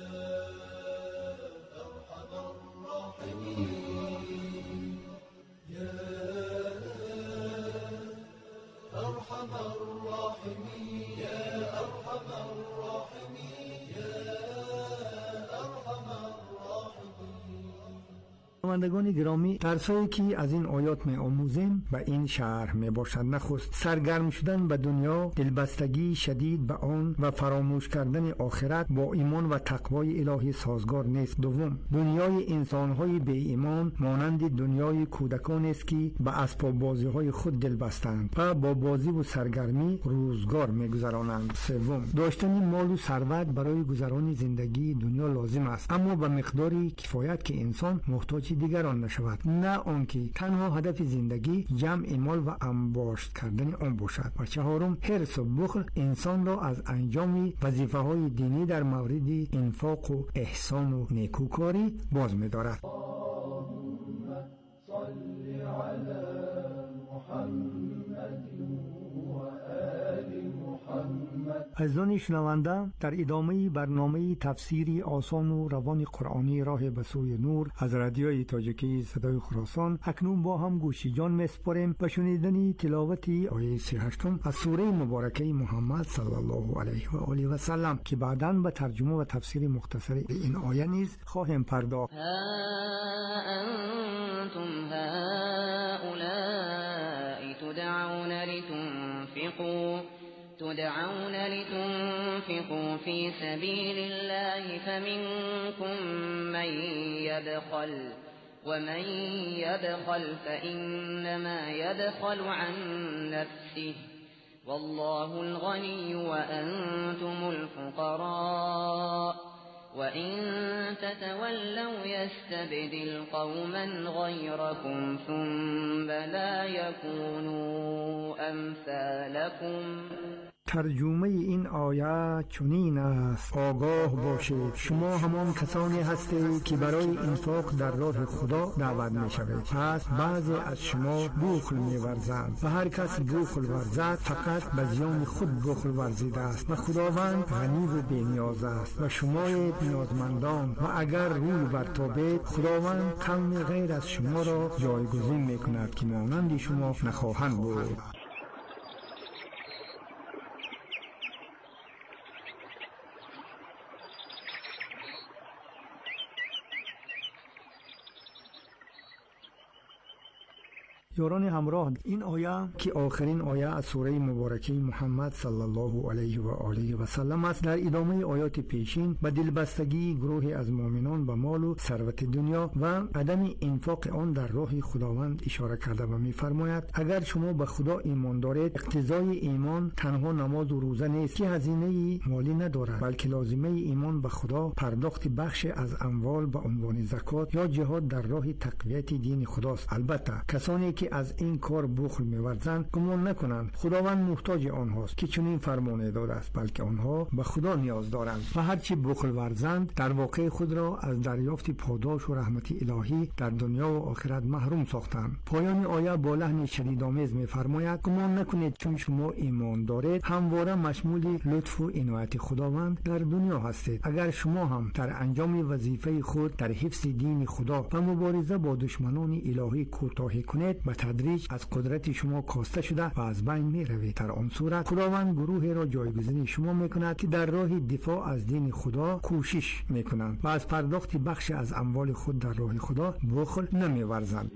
شنوندگان گرامی، درسایی که از این آیات می آموزیم به این شرح می باشد: نخست، سرگرم شدن به دنیا، دلبستگی شدید به آن و فراموش کردن آخرت با ایمان و تقوای الهی سازگار نیست. دوم، دنیای انسان‌های بی ایمان مانند دنیای کودکان است که به اسباب بازی های خود دل بستند و با بازی و سرگرمی روزگار می گذرانند. سوم، داشتن مال و ثروت برای گذران زندگی دنیا لازم است، اما به مقداری کفایت که انسان محتاج دیگران نشود، نه آنکه تنها هدف زندگی جمع مال و انباشت کردن آن باشد. و چهارم، حرص و بخل انسان را از انجام وظیفه های دینی در مورد انفاق و احسان و نیکوکاری باز می دارد. عزیزان شنونده، در ادامه برنامه تفسیری آسان و روان قرآنی راه به سوی نور از رادیوی تاجیکی صدای خراسان اکنون با هم گوشی جان میسپاریم و شنیدن تلاوت آیه سی و هشت از سوره مبارکه محمد صلی الله علیه و آله و سلم که بعداً به ترجمه و تفسیر مختصر این آیه نیز خواهیم پرداخت. انتم هؤلاء تدعون لتنفقوا تدعون لتنفقوا في سبيل الله فمنكم من يبخل ومن يبخل فإنما يبخل عن نفسه والله الغني وأنتم الفقراء وإن تتولوا يستبدل قوما غيركم ثم لا يكونوا أمثالكم. ترجمه این آیه چنین است: آگاه باشید شما همان کسانی هستید که برای انفاق در راه خدا دعوت می شوید. پس بعضی از شما بخل می ورزند و هر کس بخل ورزد فقط به زیان خود بخل ورزیده است و خداوند غنی و بی‌نیاز است و شما نیازمندان و اگر روی برتابید خداوند قوم غیر از شما را جایگزین می کند که مانند شما نخواهند بود. یاران همراه، این آیه که آخرین آیه از سوره مبارکه محمد صلی الله علیه و آله و سلم است، در ادامه آیات پیشین به دلبستگی گروهی از مؤمنان به مال و ثروت دنیا و عدم انفاق آن در راه خداوند اشاره کرده و می‌فرماید اگر شما به خدا ایمان دارید، اقتضای ایمان تنها نماز و روزه نیست که هزینه مالی ندارد، بلکه لازمه ایمان به خدا پرداخت بخش از اموال به عنوان زکات یا جهاد در راه تقویت دین خداست. البته کسانی که از این کار بخل می‌ورزند گمان نکنند خداوند محتاج آنهاست که چنین فرمان داده است، بلکه آنها به خدا نیاز دارند و هرچی بخل ورزند در واقع خود را از دریافت پاداش و رحمت الهی در دنیا و آخرت محروم ساختند. پایان آیه با لحن شدیدآمیز می‌فرماید گمان نکنید چون شما ایمان دارید همواره مشمول لطف و عنایت خداوند در دنیا هستید. اگر شما هم در انجام وظیفه خود در حفظ دین خدا و مبارزه با دشمنان الهی کوتاهی کنید، به تدریج از قدرت شما کاسته شده و از بین می روید. در آن صورت خداوند گروهی را جایگزین شما می کند که در راه دفاع از دین خدا کوشش می کنند و از پرداخت بخش از اموال خود در راه خدا بخل نمی ورزند.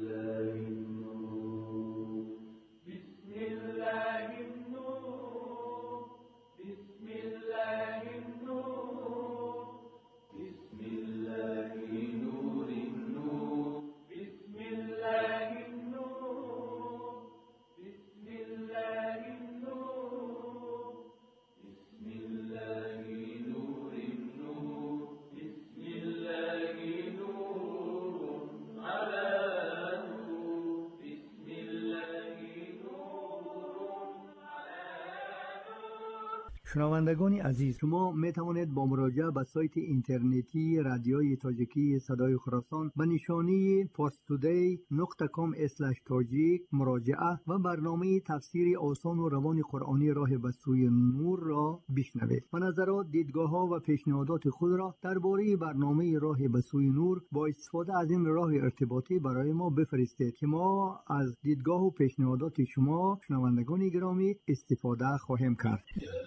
شنوندگان عزیز، شما می توانید با مراجعه به سایت اینترنتی رادیوی تاجیکی صدای خراسان به نشانی پارستودی نقطه کام اسلش تاجیک مراجعه و برنامه تفسیر آسان و روان قرآنی راه به سوی نور را بشنوید و نظرات، دیدگاه ها و پیشنهادات خود را درباره برنامه راه به سوی نور با استفاده از این راه ارتباطی برای ما بفرستید که ما از دیدگاه و پیشنهادات شما شنوندگان گرامی استفاده خواهیم کرد.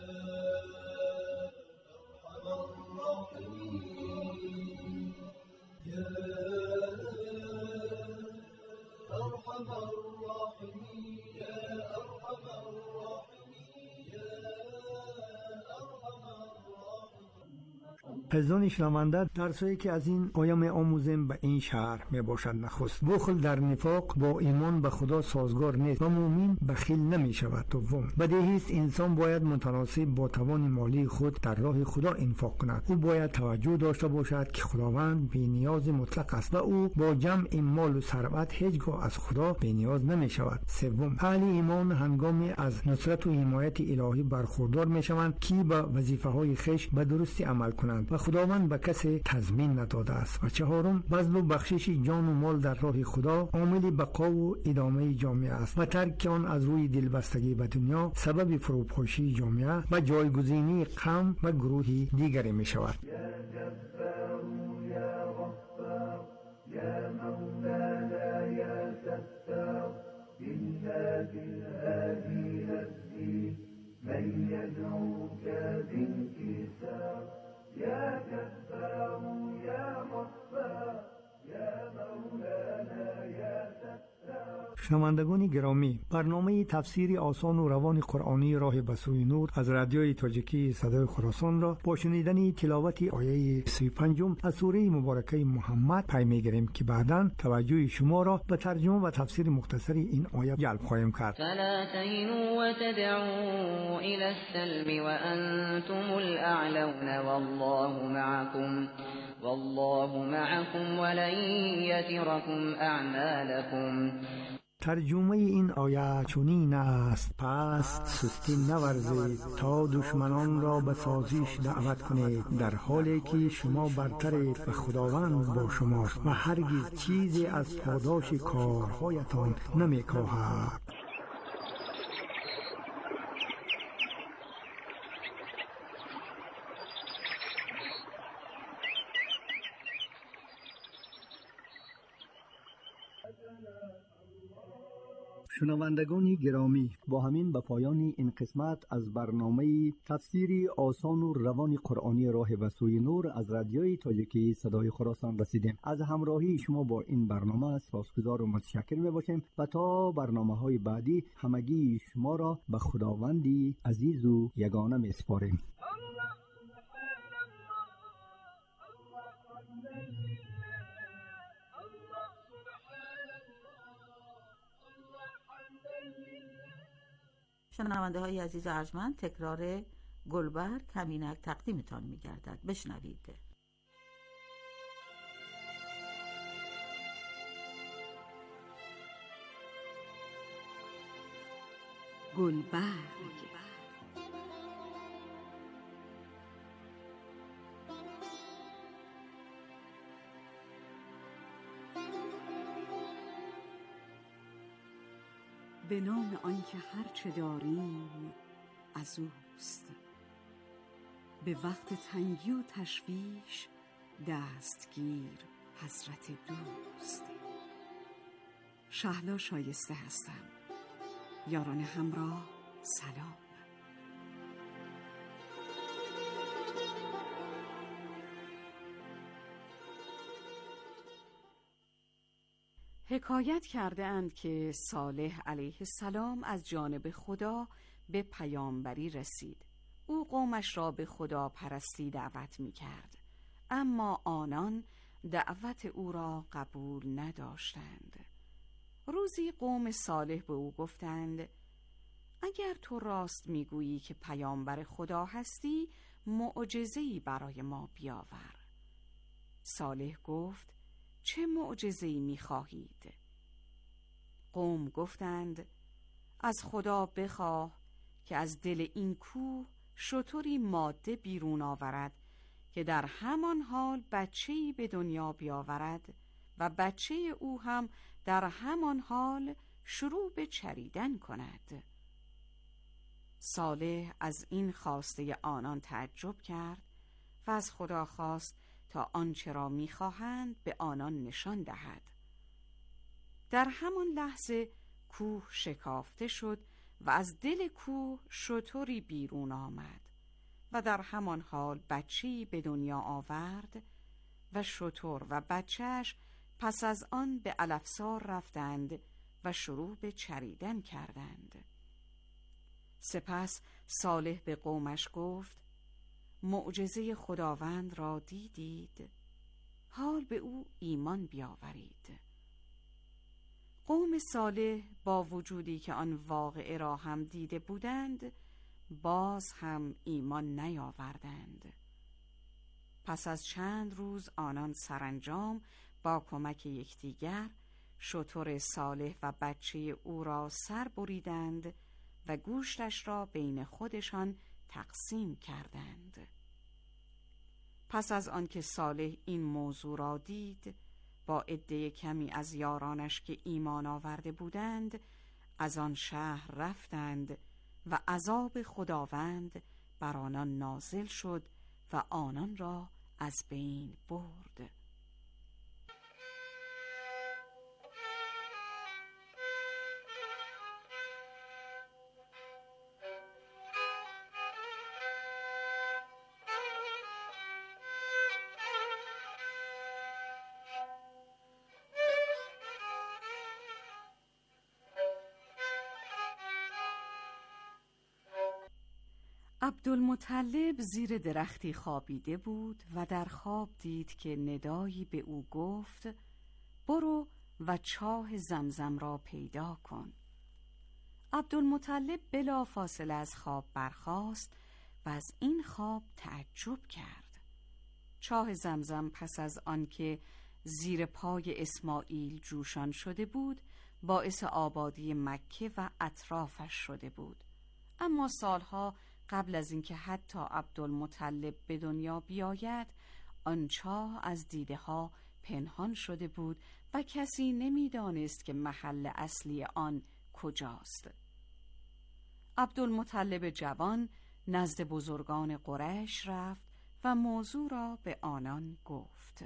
عزیزان شنونده، درسایی که از این آیه می آموزیم به این شهر می باشد. نخست، بخل در نفاق با ایمان به خدا سازگار نیست و مومن بخیل نمی شود. دوم، بدیهی است انسان باید متناسب با توان مالی خود در راه خدا انفاق کند. او باید توجه داشته باشد که خداوند بی نیاز مطلق است و او با جمع مال و ثروت هیچگاه از خدا بی نیاز نمی شود. سوم، اهل ایمان هنگامی از نصرت و حمایت الهی برخوردار می شوند که به وظیفه های خویش به درستی عمل کنند و خداوند به کسی تضمین نداده است. و چهارم، بذل و بخشش جان و مال در راه خدا عامل بقا و ادامه جامعه است و ترک آن از روی دلبستگی به دنیا سبب فروپاشی جامعه و جایگزینی قوم و گروهی دیگری می شود. يا جبار يا غفار يا مولانا يا ستار. شنوندگان گرامی، برنامه تفسیر آسان و روان قرآنی راه به سوی نور از رادیوی تاجیکی صدای خراسان را با شنیدن تلاوت آیه سی و پنج از سوره مبارکه محمد پی می‌گیریم که بعداً توجه شما را به ترجمه و تفسیر مختصر این آیه جلب خواهیم کرد. فلا تهنوا وتدعوا إلى السلم وأنتم الأعلون والله معكم والله معكم ولن يتركم أعمالكم ترجمه این آیه چنین است: پس سستی نورزید تا دشمنان را به سازش دعوت کنید، در حالی که شما برترید و خداوند با شماست و هرگز چیزی از پاداش کارهایتان نمی‌کاهد. شنوندگان گرامی، با همین به پایان این قسمت از برنامه تفسیری آسان و روان قرآنی راه به سوی نور از رادیوی تاجیکی صدای خراسان رسیدیم. از همراهی شما با این برنامه سپاسگزار و متشکر میباشیم و تا برنامه‌های بعدی همگی شما را به خداوندی عزیز و یگانه میسپاریم. شنونده های عزیز و ارجمند، تکرار گلبر کمینک تقدیمتان می گردد. بشنوید. گلبر به نام آنکه هر چه داریم از اوست، به وقت تنگی و تشویش دستگیر حضرت دوست. شهلا شایسته هستم. یاران همراه سلام. حکایت کرده اند که صالح علیه السلام از جانب خدا به پیامبری رسید. او قومش را به خدا پرستی دعوت می کرد، اما آنان دعوت او را قبول نداشتند. روزی قوم صالح به او گفتند: اگر تو راست می گویی که پیامبر خدا هستی، معجزه‌ای برای ما بیاور. صالح گفت: چه معجزه‌ای می‌خواهید؟ قوم گفتند: از خدا بخواه که از دل این کوه شتری ماده بیرون آورد که در همان حال بچه‌ای به دنیا بیاورد و بچه او هم در همان حال شروع به چریدن کند. صالح از این خواسته آنان تعجب کرد و از خدا خواست تا آنچه را می‌خواهند به آنان نشان دهد. در همان لحظه کوه شکافته شد و از دل کوه شتری بیرون آمد و در همان حال بچه‌ای به دنیا آورد و شتر و بچه‌اش پس از آن به علفزار رفتند و شروع به چریدن کردند. سپس صالح به قومش گفت: معجزه خداوند را دیدید؟ حال به او ایمان بیاورید. قوم صالح با وجودی که آن واقعه را هم دیده بودند، باز هم ایمان نیاوردند. پس از چند روز آنان سرانجام با کمک یکدیگر شتر صالح و بچه او را سر بریدند و گوشتش را بین خودشان تقسیم کردند. پس از آنکه صالح این موضوع را دید، با عده کمی از یارانش که ایمان آورده بودند از آن شهر رفتند و عذاب خداوند بر آنان نازل شد و آنان را از بین برد. عبدالمطلب زیر درختی خوابیده بود و در خواب دید که ندایی به او گفت: برو و چاه زمزم را پیدا کن. عبدالمطلب بلا فاصله از خواب برخاست و از این خواب تعجب کرد. چاه زمزم پس از آنکه زیر پای اسماعیل جوشان شده بود، باعث آبادی مکه و اطرافش شده بود. اما سالها قبل از اینکه حتی عبدالمطلب به دنیا بیاید، آن چاه از دیده ها پنهان شده بود و کسی نمیدانست که محل اصلی آن کجاست. عبدالمطلب جوان نزد بزرگان قریش رفت و موضوع را به آنان گفت.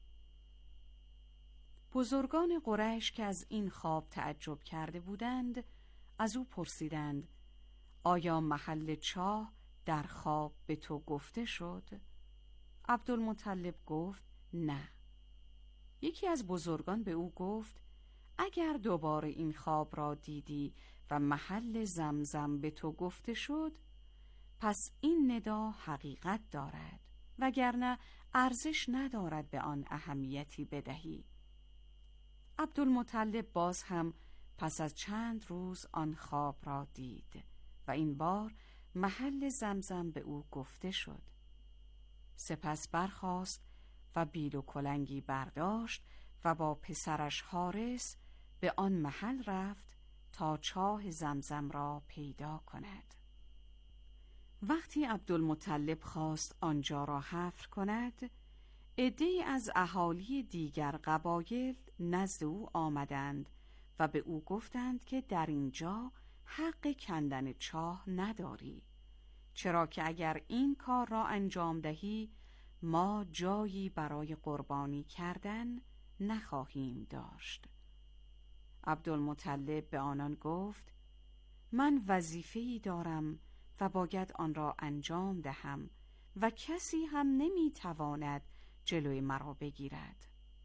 بزرگان قریش که از این خواب تعجب کرده بودند از او پرسیدند: آیا محل چاه در خواب به تو گفته شد؟ عبدالمطلب گفت: نه. یکی از بزرگان به او گفت: اگر دوباره این خواب را دیدی و محل زمزم به تو گفته شد، پس این ندا حقیقت دارد، وگرنه ارزش ندارد به آن اهمیتی بدهی. عبدالمطلب باز هم پس از چند روز آن خواب را دید و این بار محل زمزم به او گفته شد. سپس برخاست و بیل و کلنگی برداشت و با پسرش حارس به آن محل رفت تا چاه زمزم را پیدا کند. وقتی عبدالمطلب خواست آنجا را حفر کند، عده‌ای از اهالی دیگر قبایل نزد او آمدند و به او گفتند که در اینجا حق کندن چاه نداری، چرا که اگر این کار را انجام دهی ما جایی برای قربانی کردن نخواهیم داشت. عبدالمطلب به آنان گفت: من وظیفه‌ای دارم و باید آن را انجام دهم و کسی هم نمیتواند جلوی مرا بگیرد.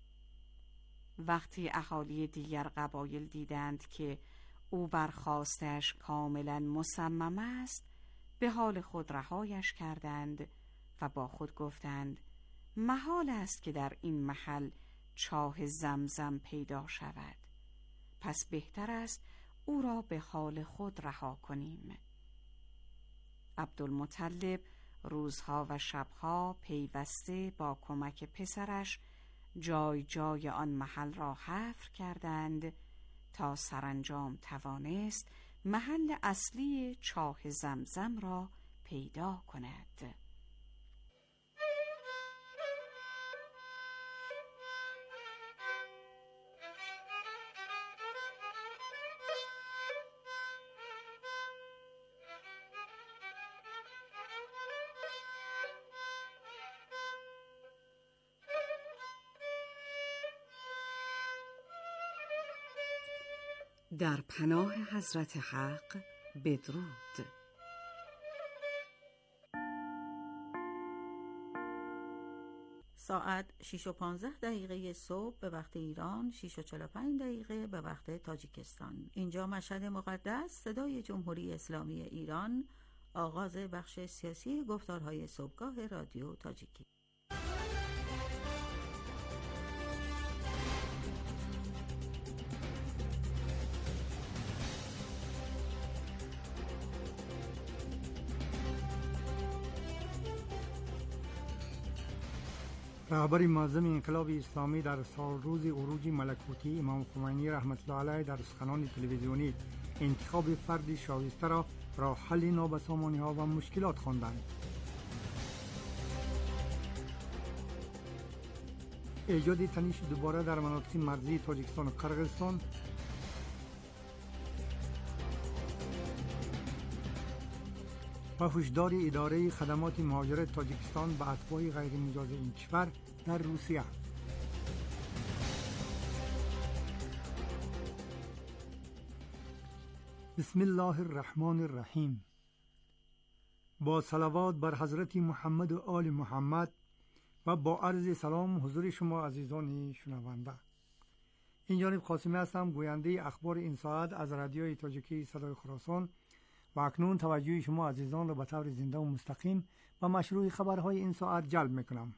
وقتی اهالی دیگر قبایل دیدند که او بر خواستش کاملا مصمم است، به حال خود رهایش کردند و با خود گفتند: محال است که در این محل چاه زمزم پیدا شود، پس بهتر است او را به حال خود رها کنیم. عبدالمطلب روزها و شبها پیوسته با کمک پسرش جای جای آن محل را حفر کردند تا سرانجام توانست محل اصلی چاه زمزم را پیدا کند. در پناه حضرت حق بدرود. ساعت شش و پانزده دقیقه صبح به وقت ایران، شش و چهل و پنج دقیقه به وقت تاجیکستان. اینجا مشهد مقدس، صدای جمهوری اسلامی ایران، آغاز بخش سیاسی گفتارهای صبحگاه رادیو تاجیکی. رهبر معظم انقلاب اسلامی در سال روز عروج ملکوتی امام خمینی رحمت الله علیه در سخنان تلویزیونی انتخاب فرد شایسته را راه حل نابسامانی ها و مشکلات خواندند. ایجاد تنش دوباره در مناطق مرزی تاجیکستان و قرقیزستان، و هشدار اداره خدمات مهاجرت تاجیکستان به اتباع غیر مجاز این کشور در روسیه. بسم الله الرحمن الرحیم. با صلوات بر حضرت محمد و آل محمد و با عرض سلام حضور شما عزیزان شنونده. این جانب قاسمی هستم، گوینده اخبار این ساعت از رادیوی تاجیکی صدای خراسان، و اکنون توجه شما عزیزان را به طور زنده و مستقیم و مشروع خبرهای این ساعت جلب میکنم.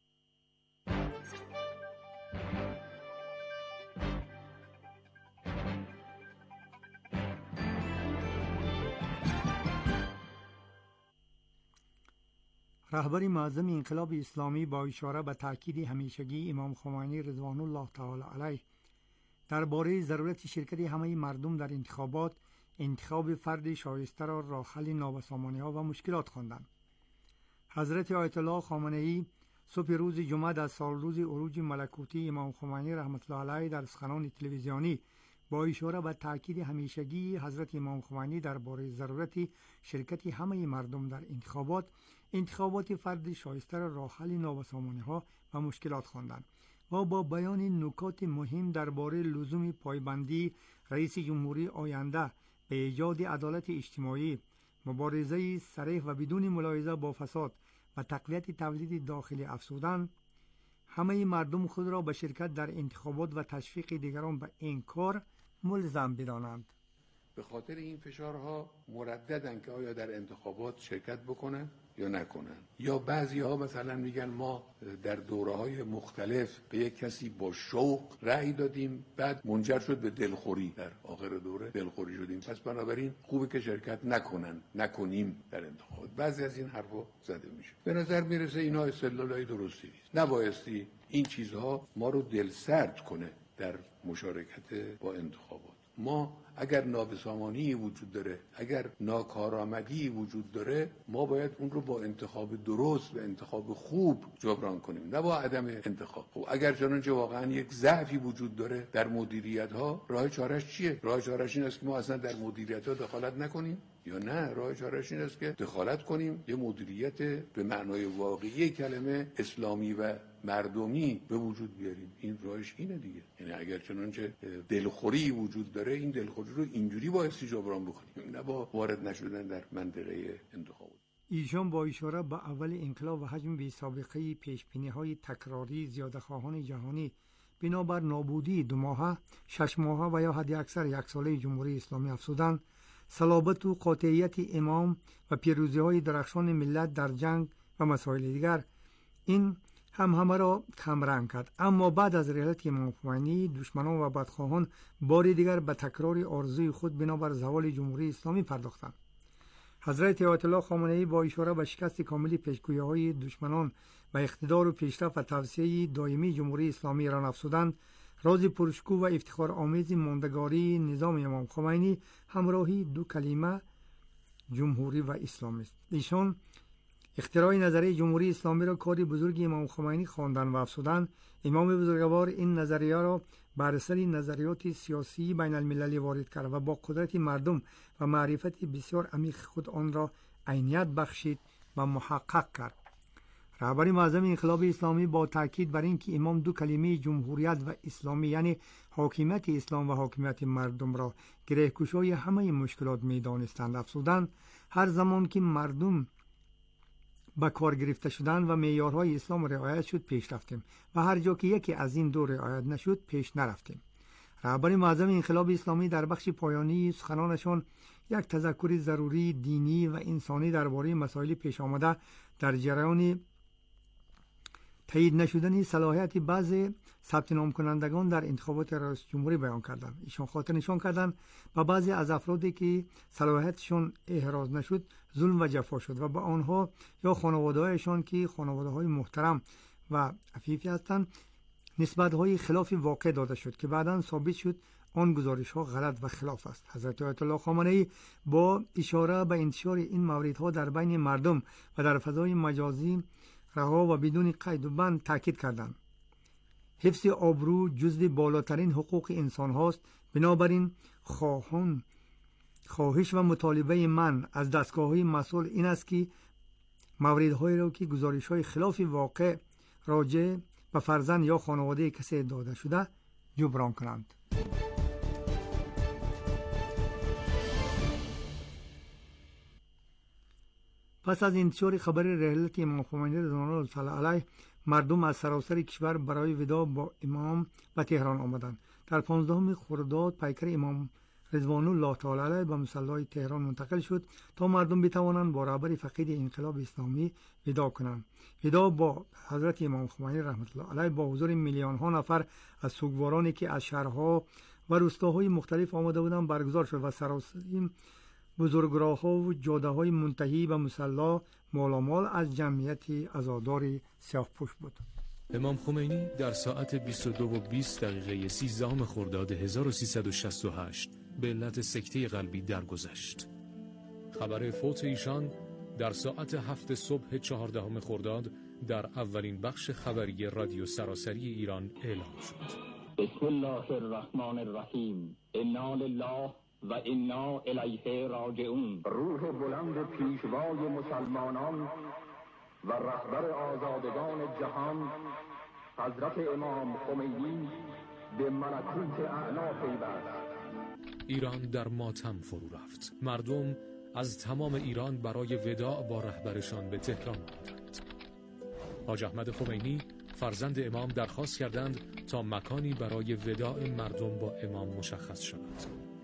رهبر معظم انقلاب اسلامی با اشاره به تاکید همیشگی امام خمینی رضوان الله تعالی علیه درباره ضرورت شرکت همه مردم در انتخابات، انتخاب فرد شایسته را راه حل نابسامانی‌ها و مشکلات خواندند. حضرت آیت الله خامنه‌ای صبح روز جمعه در سال روز عروج ملکوتی امام خمینی رحمت الله علیه در سخنان تلویزیونی با اشاره به تاکید همیشگی حضرت امام خمینی درباره ضرورت شرکت همه مردم در انتخابات، انتخابات فرد شایسته را راه حل نابسامانی‌ها و مشکلات خواندند و با بیان نکات مهم درباره لزوم پایبندی رئیس جمهوری آینده به ایجاد عدالت اجتماعی، مبارزه صریح و بدون ملاحظه با فساد و تقویت تولید داخلی افزودن، همه مردم خود را به شرکت در انتخابات و تشویق دیگران به این کار ملزم بدانند. به خاطر این فشارها مرددن که آیا در انتخابات شرکت بکنن یا نکنن. یا بعضی ها مثلا میگن ما در دوره‌های مختلف به یک کسی با شوق رأی دادیم، بعد منجر شد به دلخوری، در آخر دوره دلخوری شدیم، پس بنابراین خوبه که شرکت نکنن نکنیم در انتخابات. بعضی از این حرفا زده میشه. به نظر میرسه اینا استدلالای درستی نیست. نبایستی این چیزها ما رو دلسرد کنه در مشارکت با انتخابات. ما اگر نابسامانی وجود داره، اگر ناکارآمدی وجود داره، ما باید اون رو با انتخاب درست و انتخاب خوب جبران کنیم، نه با عدم انتخاب. خب اگر چنانچه واقعا یک ضعفی وجود داره در مدیریت ها، راه چارهش چیه؟ راه چارهش این است که ما اصلا در مدیریت ها دخالت نکنیم، یا نه راه چارهش این است که دخالت کنیم، یه مدیریت به معنای واقعی کلمه اسلامی و مردمی به وجود بیاریم. این راهش اینه دیگه. یعنی اگر چنانچه دلخوری وجود داره، این دلخوری رو اینجوری بایستی جبران بکنیم، نه با وارد نشدن در منطقه انتخابات. ایشان با اشاره به اول انقلاب و حجم بی سابقه پیشبینی‌های تکراری زیاده‌خواهان جهانی بنابر نابودی دو ماهه، شش ماهه و یا حد اکثر یک ساله جمهوری اسلامی افزودن، صلابت و قاطعیت امام و پیروزی‌های درخشان ملت در جنگ و مسائل دیگر، این هم همه را کمرنگ کرد. اما بعد از رحلت امام خمینی، دشمنان و بدخواهان بار دیگر به تکرار آرزوی خود بنابر زوال جمهوری اسلامی پرداختند. حضرت آیت الله خامنه‌ای با اشاره به شکست کامل پیشگویی‌های دشمنان و اقتدار و پیشرفت و توسعه دائمی جمهوری اسلامی ایران افزودند، راز پرشکوه و افتخار آمیز ماندگاری نظام امام خمینی همراهی دو کلمه جمهوری و اسلامی است. ایشان اختراع نظریه جمهوری اسلامی را کاری بزرگ امام خمینی خواندند و افزودند امام بزرگوار این نظریه را بر اثر نظریات سیاسی بین المللی وارد کرد و با قدرت مردم و معرفت بسیار عمیق خود آن را عینیت بخشید و محقق کرد. رهبر معظم انقلاب اسلامی با تاکید بر اینکه امام دو کلمه جمهوریت و اسلامی یعنی حاکمیت اسلام و حاکمیت مردم را گره‌گشای همه مشکلات می‌دانستند افزودند هر زمان که مردم با کار گرفته شدن و معیارهای اسلام رعایت شد پیش رفتیم و هر جا که یکی از این دو رعایت نشد پیش نرفتیم. رهبر معظم انقلاب اسلامی در بخش پایانی سخنانشان یک تذکر ضروری دینی و انسانی درباره مسائل پیش آمده در جریان تایید نشدن صلاحیت بعض ثبت نام کنندگان در انتخابات رئیس جمهوری بیان کردند. ایشان خاطر نشان کردند با بعضی از افرادی که صلاحیتشون احراز نشد ظلم و جفا شد و با آنها یا خانواده‌هایشان که خانواده‌های محترم و عفیفی هستند نسبت‌های خلاف واقع داده شد که بعداً ثابت شد آن گزارش‌ها غلط و خلاف است. حضرت آیت الله خامنه‌ای با اشاره به انتشار این موردها در بین مردم و در فضای مجازی رها و بدون قید و بند تاکید کردند. حفظ آبرو جزو بالاترین حقوق انسان هاست، بنابراین خواهان خواهش و مطالبه من از دستگاه‌های مسئول این است که موردهایی را که گزارش‌های خلاف واقع راجع به فرزند یا خانواده کسی داده شده جبران کنند. پس از انتشار خبر رحلت امام خمینی رضوان الله تعالی علیه، مردم از سراسر کشور برای وداع با امام به تهران آمدند. در پانزدهم خرداد پیکر امام رضوان الله تعالی علیه به مصلی تهران منتقل شد تا مردم بتوانند با رهبر فقید انقلاب اسلامی وداع کنند. وداع با حضرت امام خمینی رحمت الله علیه با حضور میلیون ها نفر از سوگوارانی که از شهرها و روستاهای مختلف آمده بودند برگزار شد و سراسر بزرگراه‌ها و جاده‌های منتهی به مصلی مالامال از جمعیت عزادار سیاه‌پوش بود. امام خمینی در ساعت بیست و دو و بیست دقیقه سیزدهم خرداد هزار و سیصد و شصت و هشت به علت سکته قلبی درگذشت. خبر فوت ایشان در ساعت هفت صبح چهاردهم خرداد در اولین بخش خبری رادیو سراسری ایران اعلام شد. بسم الله الرحمن الرحیم. انا لله و انا الیه راجعون. روح بلند پیشوای مسلمانان و رهبر آزادگان جهان حضرت امام خمینی به ملکوت اعلی پیوست. ایران در ماتم فرو رفت. مردم از تمام ایران برای وداع با رهبرشان به تهران آمدند. حاج احمد خمینی فرزند امام درخواست کردند تا مکانی برای وداع مردم با امام مشخص شود.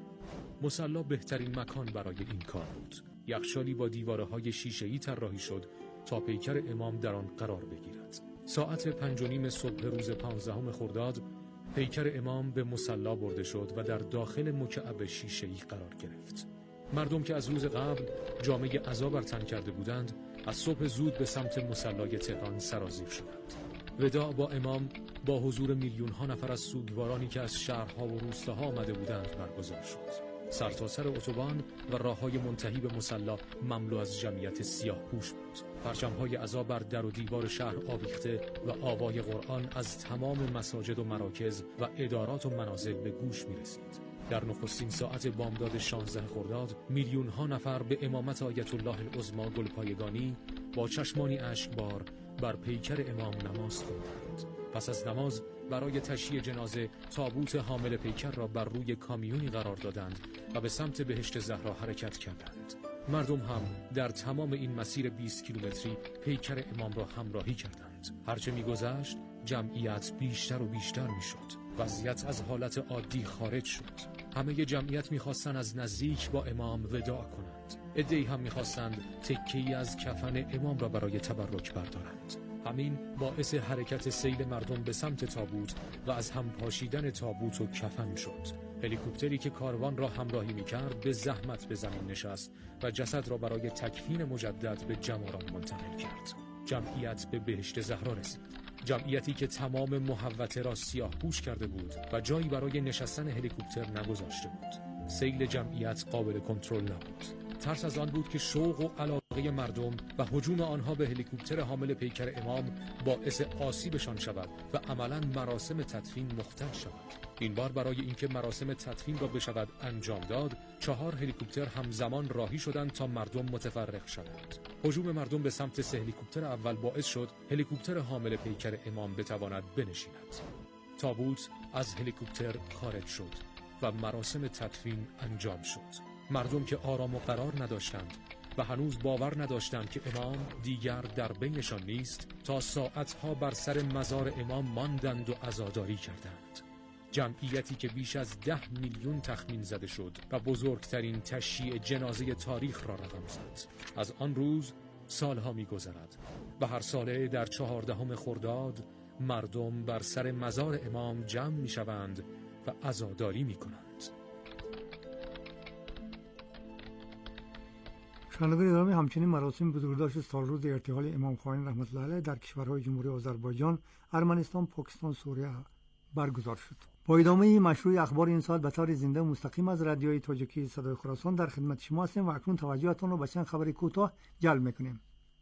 مصلی بهترین مکان برای این کار بود. یخچالی با دیواره‌های شیشه‌ای طراحی شد تا پیکر امام در آن قرار بگیرد. ساعت پنج و نیم صبح روز پانزدهم خرداد پیکر امام به مصلی برده شد و در داخل مکعب شیشه‌ای قرار گرفت. مردم که از روز قبل جامه عزا بر تن کرده بودند از صبح زود به سمت مصلی تهران سرازیر شدند. وداع با امام با حضور میلیون ها نفر از سوگوارانی که از شهرها و روستاها آمده بودند برگزار شد. سرتاسر اتوبان و راههای منتهی به مصلی مملو از جمعیت سیاه پوش بود. پرچم‌های عزا بر در و دیوار شهر آویخته و آوای قرآن از تمام مساجد و مراکز و ادارات و منازل به گوش می‌رسید. در نخستین ساعت بامداد شانزده خرداد میلیون ها نفر به امامت آیت الله العظمی گلپایگانی با چشمانی اشکبار بر پیکر امام نماز خواندند. پس از نماز برای تشییع جنازه تابوت حامل پیکر را بر روی کامیونی قرار دادند و به سمت بهشت زهرا حرکت کردند. مردم هم در تمام این مسیر بیست کیلومتری پیکر امام را همراهی کردند. هرچه می‌گذشت جمعیت بیشتر و بیشتر می‌شد. وضعیت از حالت عادی خارج شد. همه جمعیت می‌خواستند از نزدیک با امام وداع کنند. عده‌ای هم می‌خواستند تکه‌ای از کفن امام را برای تبرک بردارند. همین باعث حرکت سیل مردم به سمت تابوت و از هم پاشیدن تابوت و کفن شد. هلیکوپتری که کاروان را همراهی می‌کرد به زحمت به زمین نشست و جسد را برای تکفین مجدد به جماران منتقل کرد. جمعیت به بهشت زهرا رسید. جمعیتی که تمام محوطه را سیاه پوش کرده بود و جایی برای نشستن هلیکوپتر نگذاشته بود. سیل جمعیت قابل کنترل نبود. ترس از آن بود که شوق و علاقه مردم و هجوم آنها به هلیکوپتر حامل پیکر امام باعث آسیبشان شود و عملاً مراسم تدفین مختل شود. این بار برای اینکه مراسم تدفین را بشود انجام داد، چهار هلیکوپتر همزمان راهی شدند تا مردم متفرق شوند. هجوم مردم به سمت سه هلیکوپتر اول باعث شد هلیکوپتر حامل پیکر امام بتواند بنشیند. تابوت از هلیکوپتر خارج شد و مراسم تدفین انجام شد. مردم که آرام و قرار نداشتند و هنوز باور نداشتند که امام دیگر در بینشان نیست، تا ساعتها بر سر مزار امام ماندند و عزاداری کردند. جمعیتی که بیش از ده میلیون تخمین زده شد و بزرگترین تشییع جنازه تاریخ را رقم زد. از آن روز سالها می‌گذرد و هر ساله در چهاردهم خرداد مردم بر سر مزار امام جمع می‌شوند و عزاداری می‌کنند. شنوندگان گرامی، همچنین مراسم بزرگداشت سالروز ارتحال امام خمینی رحمت الله علیه در کشورهای جمهوری آذربایجان، ارمنستان، پاکستان، سوریه برگزار شد. با ادامه مشروع اخبار این سال به طور زنده مستقیم از رادیوی تاجیکی صدای خراسان در خدمت شما هستیم و اکنون توجهتان را به چند خبر کوتاه جلب می‌کنیم.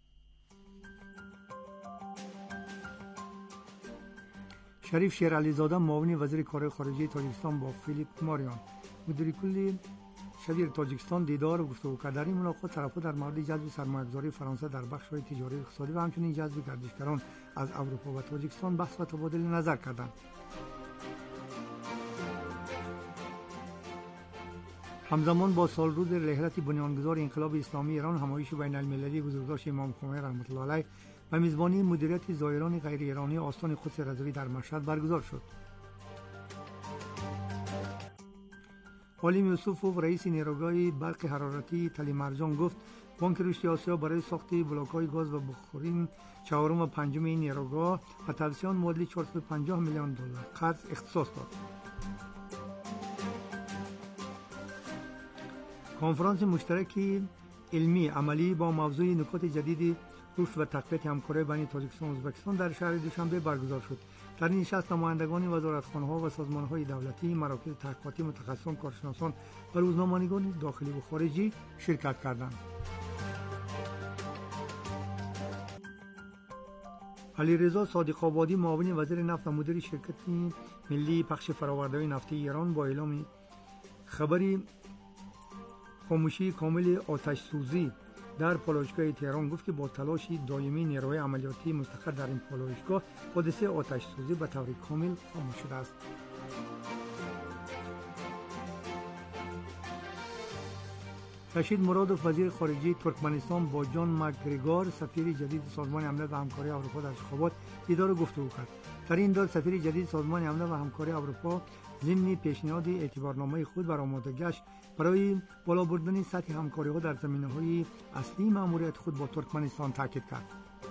شریف شیرعلی زاده معاون وزیر کار خارجه تاجیکستان با فیلیپ ماریان مدیر کلی شدید تاجیکستان دیدار و گفتگو کرد. در این ملاقات طرف‌ها در مورد جذب سرمایه‌گذاری فرانسه در بخش‌های تجاری و اقتصادی و همچنین جذب گردشگران از اروپا و تاجیکستان بحث و تبادل نظر کردند. همزمان با سالروز رحلت بنیانگذار انقلاب اسلامی ایران، همایش بین‌المللی بزرگداشت امام خمینی رحمت الله علیه و میزبانی مدیریت زائران غیر ایرانی آستان قدس رضوی در مشهد برگزار شد. حالیم یوسفوف رئیس نیروگاه برق حرارتی تل مرجان گفت بانک رشد آسیا برای ساخت بلاک‌های گاز و بخارین چهارم و پنجم این نیروگاه و توسعه آن معادل چهارصد و پنجاه میلیون دلار قرض اختصاص داد. کنفرانس مشترک علمی عملی با موضوع نکات جدید رشد و تقویت همکاری بین تاجیکستان و ازبکستان در شهر دوشنبه برگزار شد. در این نشست نمایندگان وزارتخانه‌ها و سازمان‌های دولتی، مراکز تحقیقاتی متخصصان، کارشناسان و روزنامه‌نگاران داخلی و خارجی شرکت کردند. علیرضا صادق آبادی، معاون وزیر نفت و مدیر شرکت ملی پخش فرآورده‌های نفتی ایران، با اعلام خبری خاموشی کامل آتش سوزی در پالایشگاه تهران گفت که با تلاش دائمی نیروهای عملیاتی مستقر در این پالایشگاه حادثه آتش سوزی به طور کامل خاموش شده است. رشید مرادوف، وزیر خارجه ترکمنستان، با جان مکگریگار، سفیر جدید سازمان امنیت و همکاری اروپا در اشخابات دیدار و گفتگو کرد. در این دور سفیر جدید سازمان امنیت و همکاری اروپا ضمن پیشنهاد اعتبارنامه خود بر آمادگی‌اش برای بالا بردن سطح همکاری‌ها در زمینه‌های اصلی مأموریت خود با ترکمنستان تاکید کرد.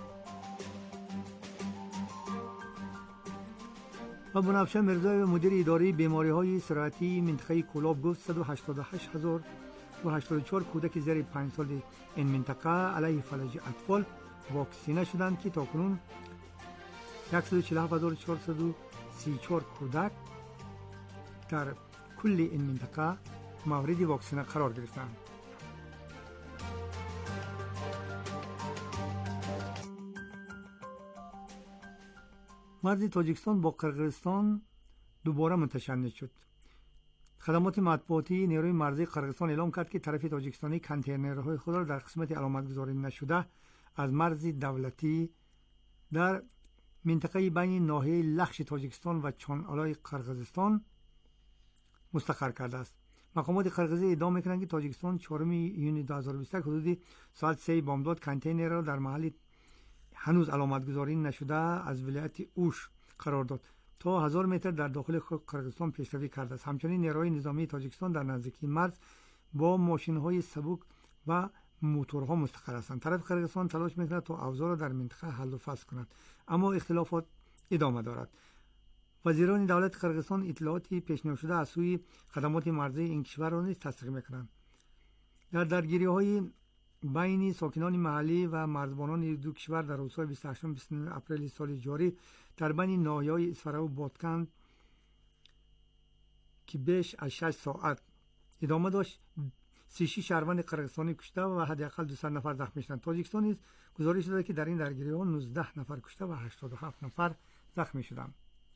و بنفشه مرزایی، مدیر اداره بیماری‌های سرطانی منطقه کولاب، گفت صد و هشتاد و هشت هزار و هشتاد و چهار کودک زیر پنج سال این منطقه علیه فلج اطفال واکسینه شدند که تاکنون صد و چهل و هفت هزار و چهارصد و سی و چهار کودک در کل این منطقه مورد واکسینه قرار گرفتند. مرز تاجیکستان با قرقیزستان دوباره متشنج شد. خدمات مطبوعاتی نیروی مرزی قرقیزستان اعلام کرد که طرف تاجیکستانی کانتینرهای خود را در قسمت علامتگذاری نشده از مرز دولتی در منطقه بین ناحیه لخش تاجیکستان و چانالای قرقیزستان مستقر کرده است. مقامات قرقیزی ادعا می‌کنند که تاجیکستان چهارم ایون دو هزار و بیست و یک حدود ساعت سه بامداد کانتینر را در محل هنوز علامتگذاری نشده از ولایت اوش قرار داد تا هزار متر در داخل قرقیزستان پیشروی کرده است. همچنین نیروهای نظامی تاجیکستان در نزدیکی مرز با ماشین‌های سبک و موتورها مستقر هستند. طرف قرقیزستان تلاش می‌کند تا اوضاع را در منطقه حل و فصل کند، اما اختلافات ادامه دارد. وزیران دولت قرقیزستان اطلاعاتی پیشنهاد شده از سوی خدمات مرزی این کشور را نیز تصدیق می‌کنند. در درگیری‌های بین ساکنان محلی و مرزبانان دو کشور در روزهای بیست و هشت و بیست و نه اپریل سال جاری در بین ناحیه‌های اسفره و بادکند که بیش از شش ساعت ادامه داشت، سی و شش شهروند قرقیزستانی کشته و حداقل دویست نفر زخمی شدند. تاجیکستان نیز گزارش داده که در این درگیری‌ها نوزده نفر کشته و هشتاد و هفت نفر زخمی شدند.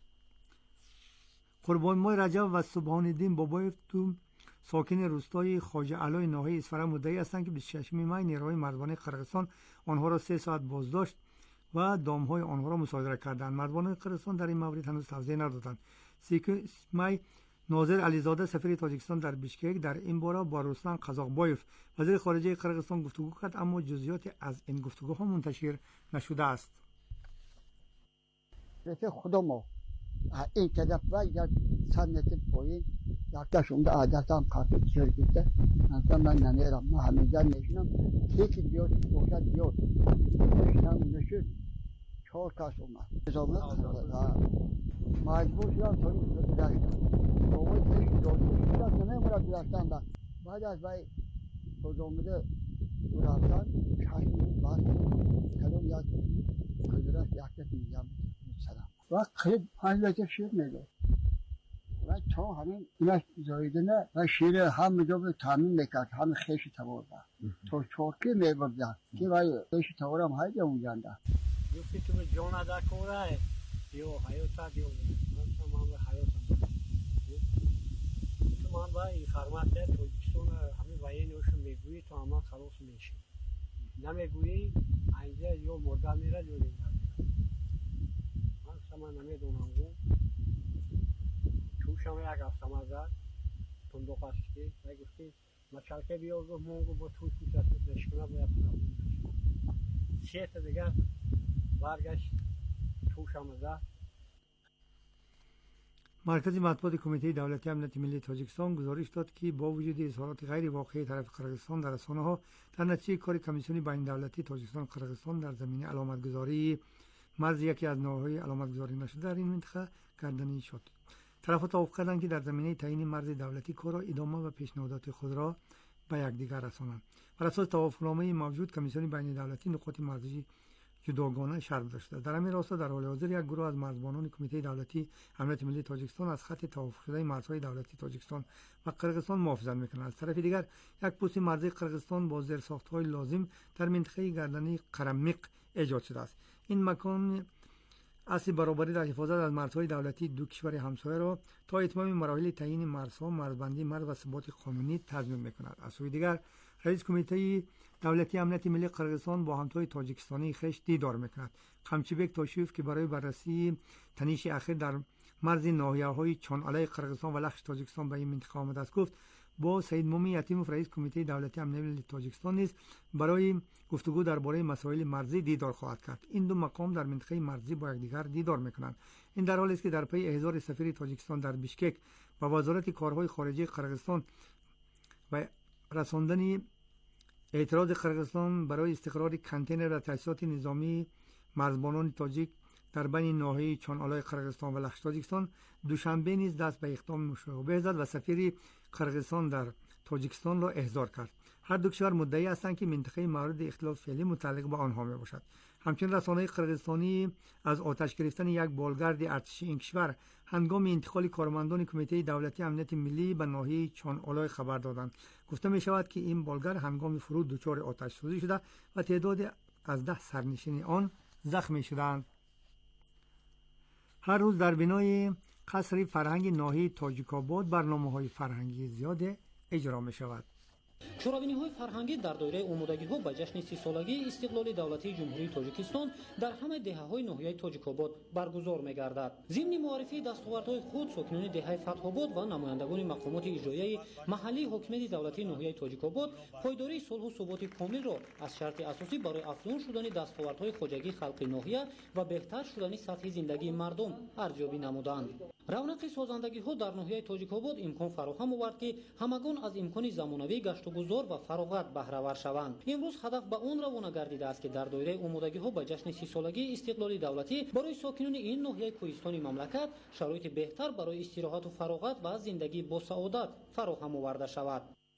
قربان‌ماه رجب و سبحان الدین بابایف تو ساکن روستای خواجه علای ناحیه اسفره مدعی هستند که بیست و ششم می نیروهای مرزبان قرقیزستان آنها را سه ساعت بازداشت و دامهای آنها را مصادره کردند. مرزبان قرقیزستان در این مورد هنوز توضیح ندادند. سیزدهم می ناظر علیزاده سفیر تاجیکستان در بیشکک در این باره با رستم قزاقبایف وزیر خارجه قرقیزستان گفتگو کرد، اما جزئیات از این گفتگوها منتشر نشده است. خودمو این طرف و یک چند متر پایین یکتاش اونده عادت هم کافی شرکته مثلا من نمیرم، من همیشه نشینم یکی بیاد بخشت بیاد نشینم نشید چهار کس اومد مجبور شدم تا این بداشتم بابای پیش داشته شدم نمیمورد بداشتم با بعد از بای خود اومده برفتن چشمی باز کلوم یاد کدرش یکتاش میگم سلام و خیلی پنج لیتر شیر میده و تا همین اینا زایده نه و شیر هم جا به تامین میکرد، هم خیش تبار با تا چوکی میبردن که وای خیش تبار هم هایده اونجا ده یکی تو به جان ادا کنه دیو حیاتا دیو من تمام حیاتا تو من با این خرمت تاجیکستان همین وای نوشو میگویی تو اما خلاص میشی نمیگویی اینجا یا مرده میره یا نمیره من نمیدونم گو توشم یک هفته مزد تندوق هستی و گفتی مچلکه بیار گفت مونگو با توی کوچت نشکنه باید قبول نشکنه سه تا دیگر برگشت توشم مزد. مرکز مطبوعات کمیته دولتی امنیت ملی تاجیکستان گزارش داد که با وجود اظهارات غیر واقعی طرف قرقیزستان در رسانه‌ها در نتیجه کار کمیسیون بین دولتی تاجیکستان قرقیزستان در زمینه علامتگذاری مرز یکی از ناحیه‌های علامتگذاری نشده در این منطقه گردانی شد. طرف‌ها توافق کردند که در زمینه تعیین مرز دولتی کار را ادامه و پیشنهادات خود را به یکدیگر رسانند. بر اساس توافقنامه موجود کمیسیون بین دولتی نقاط مرزی جداگانه شرط داشته. در همین راستا در حال حاضر یک گروه از مرزبانان کمیته دولتی امنیت ملی تاجیکستان از خط توافق شده مرزهای دولتی تاجیکستان و قرقیزستان محافظت میکنند. از طرف دیگر یک پست مرزی قرقیزستان با زیرساخت‌های لازم در منطقه گردنی قرمیق ایجاد شده است. این مکان اصل برابری در حفاظت از مرزهای دولتی دو کشور همسایه را تا اتمام مراحل تعیین مرزها، مرزبندی مرز و ثبات قانونی تضمین میکند. از سوی دیگر رئیس کمیته دولتی امنیت ملی قرقیزستان با همتای تاجیکستانی خویش دیدار میکند. قمچیبک تاشیوف که برای بررسی تنش اخیر در مرز ناحیه‌های چانعلی قرقیزستان و لخش تاجیکستان به این منطقه آمده است گفت با سید مومی یتیموف رئیس کمیته دولتی امنیت ملی تاجیکستان نیز برای گفتگو درباره مسائل مرزی دیدار خواهد کرد. این دو مقام در منطقه مرزی با یکدیگر دیدار میکنند. این در حالی است که در پی احضار سفیر تاجیکستان در بیشکک و وزارت کارهای خارجه قرقیزستان و رساندن اعتراض قرقیزستان برای استقرار کانتینر و تاسیسات نظامی مرزبانان تاجیک در بین ناحیه چانعلی قرقیزستان و لخش تاجیکستان دوشنبه نیز دست به اقدام مشابه زد و سفیر قرقیزستان در تاجیکستان را احضار کرد. هر دو کشور مدعی هستند که منطقه مورد اختلاف فعلی متعلق به آنها می باشد. همچنین رسانه‌های قرقیزستانی از آتش گرفتن یک بالگرد ارتشی این کشور هنگام انتقال کارمندان کمیته دولتی امنیت ملی به ناحیه چانعلی خبر دادند. گفته می شود که این بالگرد هنگام فرود دچار آتش سوزی شده و تعداد از ده سرنشین آن زخمی شدند. هر روز در بنای قصر فرهنگ ناحیه تاجیک‌آباد برنامه‌های فرهنگی زیاد اجرا می شود. شورابینی‌های فرهنگی در دایره آمادگی‌ها به جشن سی سالگی استقلال دولتی جمهوری تاجیکستان در همه دهه‌های ناحیه تاجیک‌آباد برگزار می‌گردد. ضمن معرفی دستاوردهای خود ساکنان دهه فتح‌آباد و نمایندگان مقامات اجرایی محلی حکومت دولتی ناحیه تاجیک‌آباد پایداری صلح و ثبات کامل را از شرط اساسی برای افزون شدن دستاوردهای خواجگی خلق ناحیه و بهتر شدن سطح زندگی مردم ارزیابی نمودند. رونق سازندگی‌ها در ناحیه تاجیک‌آباد امکان فراهم آورد که همگان از امکان زمانوی گشت و گذار و فراغت بهره‌ور شوند. امروز هدف به آن روانه گردیده است که در دایره آمادگی‌ها به جشن سی سالگی استقلال دولتی برای ساکنان این ناحیه کوهستانی مملکت شرایط بهتر برای استراحت و فراغت و زندگی با سعادت فراهم آورده شود.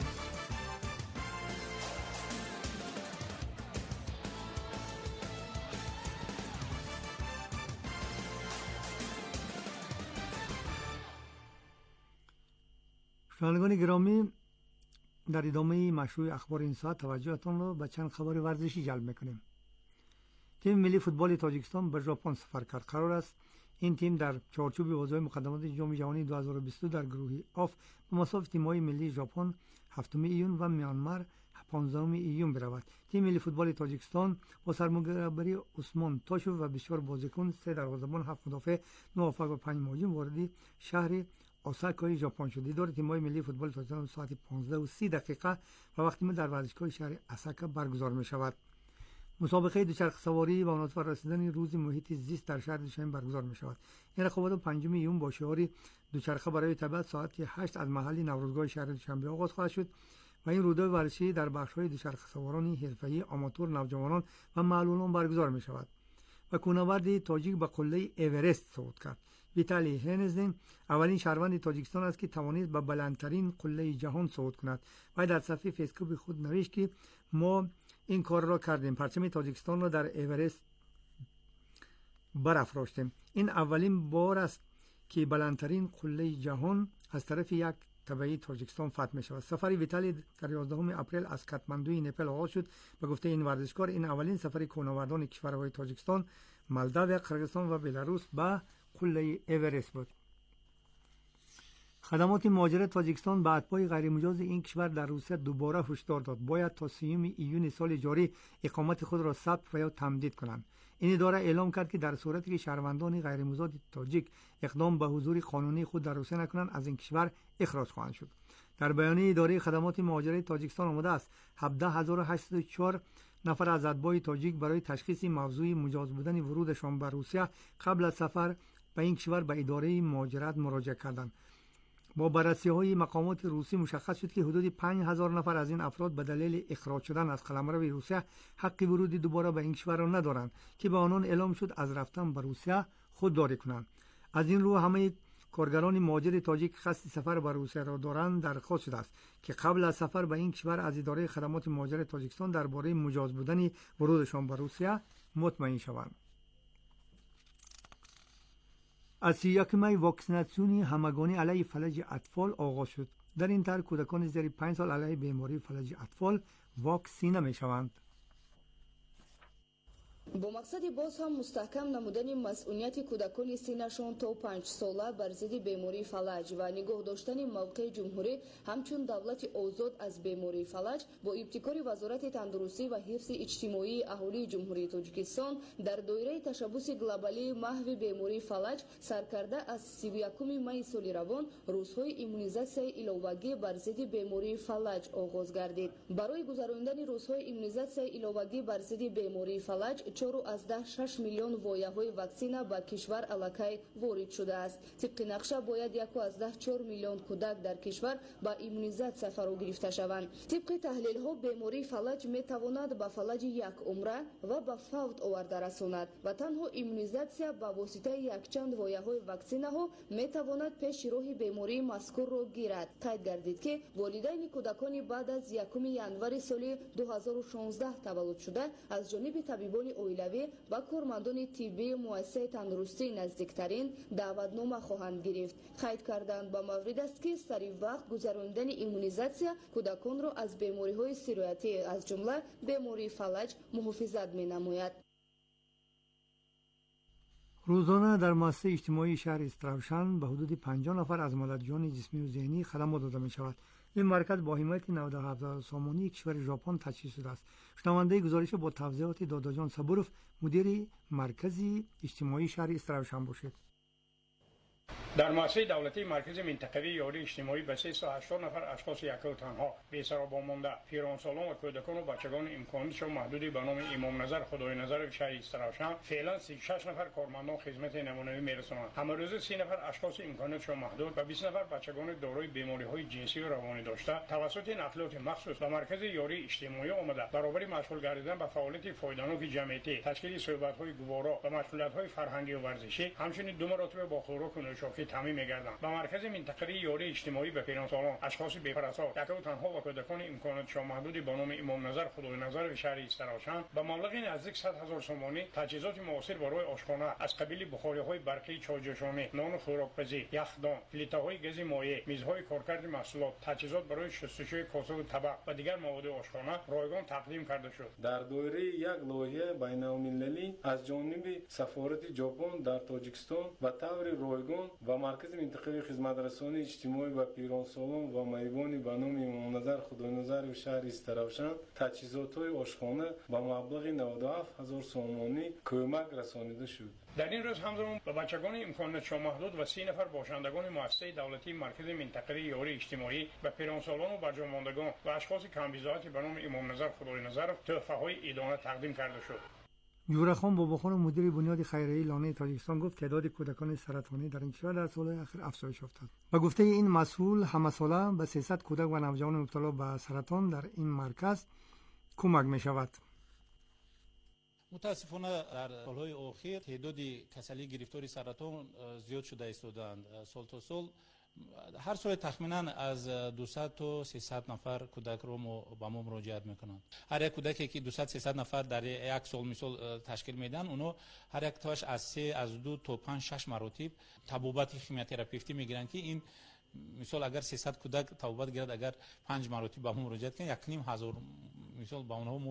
شنوندگان گرامی، در ادامه مشروع اخبار این ساعت توجهتان را به چند خبر ورزشی جلب میکنیم. تیم ملی فوتبال تاجیکستان به ژاپن سفر کرد. قرار است این تیم در چارچوب بازی مقدمات جام جهانی دو هزار و بیست و دو در گروه آف به مساف تیم‌های ملی ژاپن هفتم ایون و میانمار پانزدهم ایون برود. تیم ملی فوتبال تاجیکستان با سرمربی عثمان تاشوف و بسیار بازیکن، سه دروازه‌بان، هفت مدافع، نه هافبک و پنج مهاجم وارد شهر اوساکای ژاپن شد. دیدار تیم‌های ملی فوتبال تاجیکستان ساعت پانزده و سی دقیقه و وقتی در ورزشگاه شهر اوساکا برگزار می‌شود. مسابقه دوچرخه سواری با مناسبت رسیدن روز محیط زیست در شهر دوشنبه برگزار می‌شود. این رقابت پنجم ایون با شعار دوچرخه برای طبیعت ساعت هشت از محل نوروزگاه شهر دوشنبه آغاز خواهد شد و این رویداد ورزشی در بخش‌های دوچرخه سواران حرفه‌ای، آماتور، نوجوانان و معلولان برگزار می‌شود. و کوهنورد تاجیک به قله اورست صعود کرد. ویتالی هنزدین اولین شهروند تاجیکستان است که توانست به بلندترین قله جهان صعود کند و در صفحه فیسبوک خود نوشت که ما این کار را کردیم، پرچم تاجیکستان را در اورست برافراشتیم. این اولین بار است که بلندترین قله جهان از طرف یک تبعی تاجیکستان فتح می شود. سفر ویتالی در یازدهم اپریل از کاتماندوی نپال آغاز شد. به گفته این ورزشکار این اولین سفر کوهنوردان کشورهای تاجیکستان، مالداو، قرقیزستان و بلاروس به قله اورست بود. خدمات مهاجرت تاجیکستان به اتباع غیرمجاز این کشور در روسیه دوباره هشدار داد باید تا سیوم ایون سال جاری اقامت خود را ثبت و یا تمدید کنند. این اداره اعلام کرد که در صورتی که شهروندان غیرمجاز تاجیک اقدام به حضور قانونی خود در روسیه نکنند از این کشور اخراج خواهند شد. در بیانیه اداره خدمات مهاجرت تاجیکستان آمده است هفده هزار و هشتصد و چهار نفر از اتباع تاجیک برای تشخیص موضوع مجاز بودن ورودشان به روسیه قبل از سفر به این کشور به اداره مهاجرت مراجعه کردند. با بررسی‌های مقامات روسی مشخص شد که حدود پنج هزار نفر از این افراد به دلیل اخراج شدن از قلمرو روسیه حق ورود دوباره به این کشور را ندارند که به آنان اعلام شد از رفتن به روسیه خودداری کنند. از این رو همه کارگران مهاجر تاجیک قصد سفر به روسیه را دارند درخواست شده است که قبل از سفر به این کشور از اداره خدمات مهاجر تاجیکستان درباره مجاز بودن ورودشان به روسیه مطمئن شوند. از سی و یک می واکسیناسیون همگانی علیه فلج اطفال آغاز شد. در این طرح کودکان زیر پنج سال علیه بیماری فلج اطفال واکسینه می شوند. با مقصد باز هم مستحکم نمودن مسئولیت کودکان سنشان تا پنج ساله بر ضد بیماری فلج و نگاه داشتن موقع جمهوری همچون دولت آزاد از بیماری فلج با ابتکار وزارت تندرستی و حفظ اجتماعی اهالی جمهوری تاجیکستان در دایره تشبث گلوبالی محو بیماری فلج سرکرده از سی و یک می سال روان روزهای ایمونیزاسیون ایلوگی بر ضد بیماری فلج آغاز گردید. برای گذراندن روزهای ایمونیزاسیون ایلوگی بر ضد بیماری فلج چهار از ده شش میلیون وایه‌های واکسینه به کشور الکی وارد شده است. طبق نقشه باید یک از ده چهار میلیون کودک در کشور با ایمونیزاسیون فرا گرفته شوند. طبق تحلیل ها بیماری فلج می تواند به فلج یک عمره و به فوت آورده رساند و تنها ایمونیزاسیون با واسطه یک چند وایه‌های واکسینه ها می تواند پیش راه بیماری مذکور را گیرد. قید گردید که والدین کودکان بعد از یکم ینوار سال دو هزار و شانزده تولد شده از جانب طبیبان اویلوی و کارمندان طبی مؤسسه تندرستی نزدیکترین دعوتنامه خواهند گرفت. قید کردند با مورد است که سریع وقت گذراندن ایمونیزاسیون کودکان را از بیماری‌های سیرویتی از جمله بیماری فلج محافظت می‌نماید. روزانه در مؤسسه اجتماعی شهر استراوشن به حدود پنجاه نفر از مولدجان جسمی و ذهنی خدمات داده می شود. این مرکز با حمایت نود و هفت هزار سامانی کشور ژاپن تأسیس شده است. شنونده گزارش با توضیحات داداجان صبورف مدیر مرکزی اجتماعی شهر استراوشن باشد. در مؤسسه دولتی مرکز منطقوی یاری اجتماعی به سیصد و هشتاد نفر اشخاص یک و تنها بی‌سرا مانده پیرانسالان و کودکان و بچگان امکاناتشان محدود به نام امام نظر خدای نظر شهر استراوشن فعلا سی و شش نفر کارمندان خدمت نمونه‌ای میرسانند. همه روز سی نفر اشخاص امکاناتشان محدود و بیست نفر بچگان دارای بیماری‌های جنسی و روانی داشته توسط نقلات مخصوص به مرکز یاری اجتماعی آمده برابر مشغول گردیدن به فعالیت فایده‌ناک جمعیتی، تشکیل صحبت‌های گوارا و مشغولیت‌های فرهنگی و ورزشی، همچنین دو مرتبه با خوراک و نوشابه تامین می‌گردند. با مرکز منطقه‌ای یاری اجتماعی به پیرانسالان، اشخاص بی‌پرستار، یک و تنها و کودکان امکاناتشان محدود به نام امام نظر خدای نظر شهر استراوشن با مبلغ نزدیک صد هزار سامانی تجهیزات معاصر برای آشخانه از قبیل بخاری‌های برقی چایجوشانی، نان و خوراکپزی، یخدان، پلیت‌های گاز مایع، میزهای کارکرد محصولات، تجهیزات برای شستشوی کاسه و طبق و دیگر مواد آشخانه رایگان تقدیم کرده شد. در دایره یک لایحه بین‌المللی از جانب سفارت ژاپن در تاجیکستان و طور رایگان و مرکز منطقه‌ای خدمت‌رسانی اجتماعی و پیرانسالان و میوان به نام امام نظر خدای نظر شهر استراوشن تجهیزات‌های آشخانه با مبلغ نود و هفت هزار سامانی کمک رسانیده شد. در این روز همزمان به بچگان امکاناتشان محدود و سی نفر باشندگان مؤسسه دولتی مرکز منطقه‌ای یاری اجتماعی و پیرانسالان و برجاماندگان و اشخاص کم‌بضاعتی به نام امام نظر خدای نظر تحفه‌های عیدانه تقدیم کرده شد. جورخان باباخان مدیر بنیاد خیریه لانه تاجیکستان گفت تعداد کودکان سرطانی در این کشور در سال‌های اخیر افزایش افتاد. به گفته این مسئول همساله به سیصد کودک و نوجوان مبتلا به سرطان در این مرکز کمک می شود. متاسفانه در سالهای اخیر تعداد کسانی گرفتار سرطان زیاد شده ایستادند. سال تا سال هر سال تخمینا از دویست تا سیصد نفر کودک رو با ما مراجعت میکنند. هر یک کودکی که دویست سیصد نفر در یک سال مثال تشکیل میدن، اونا هر یک تاش از سه از دو تا پنج شش مراتب طبوبات خیمیوتراپی میگیرن که این مثال اگر سیصد کودک طبوبات گیرد، اگر پنج مراتب با ما مراجعت کنن، یک نیم هزار مثال با اونها.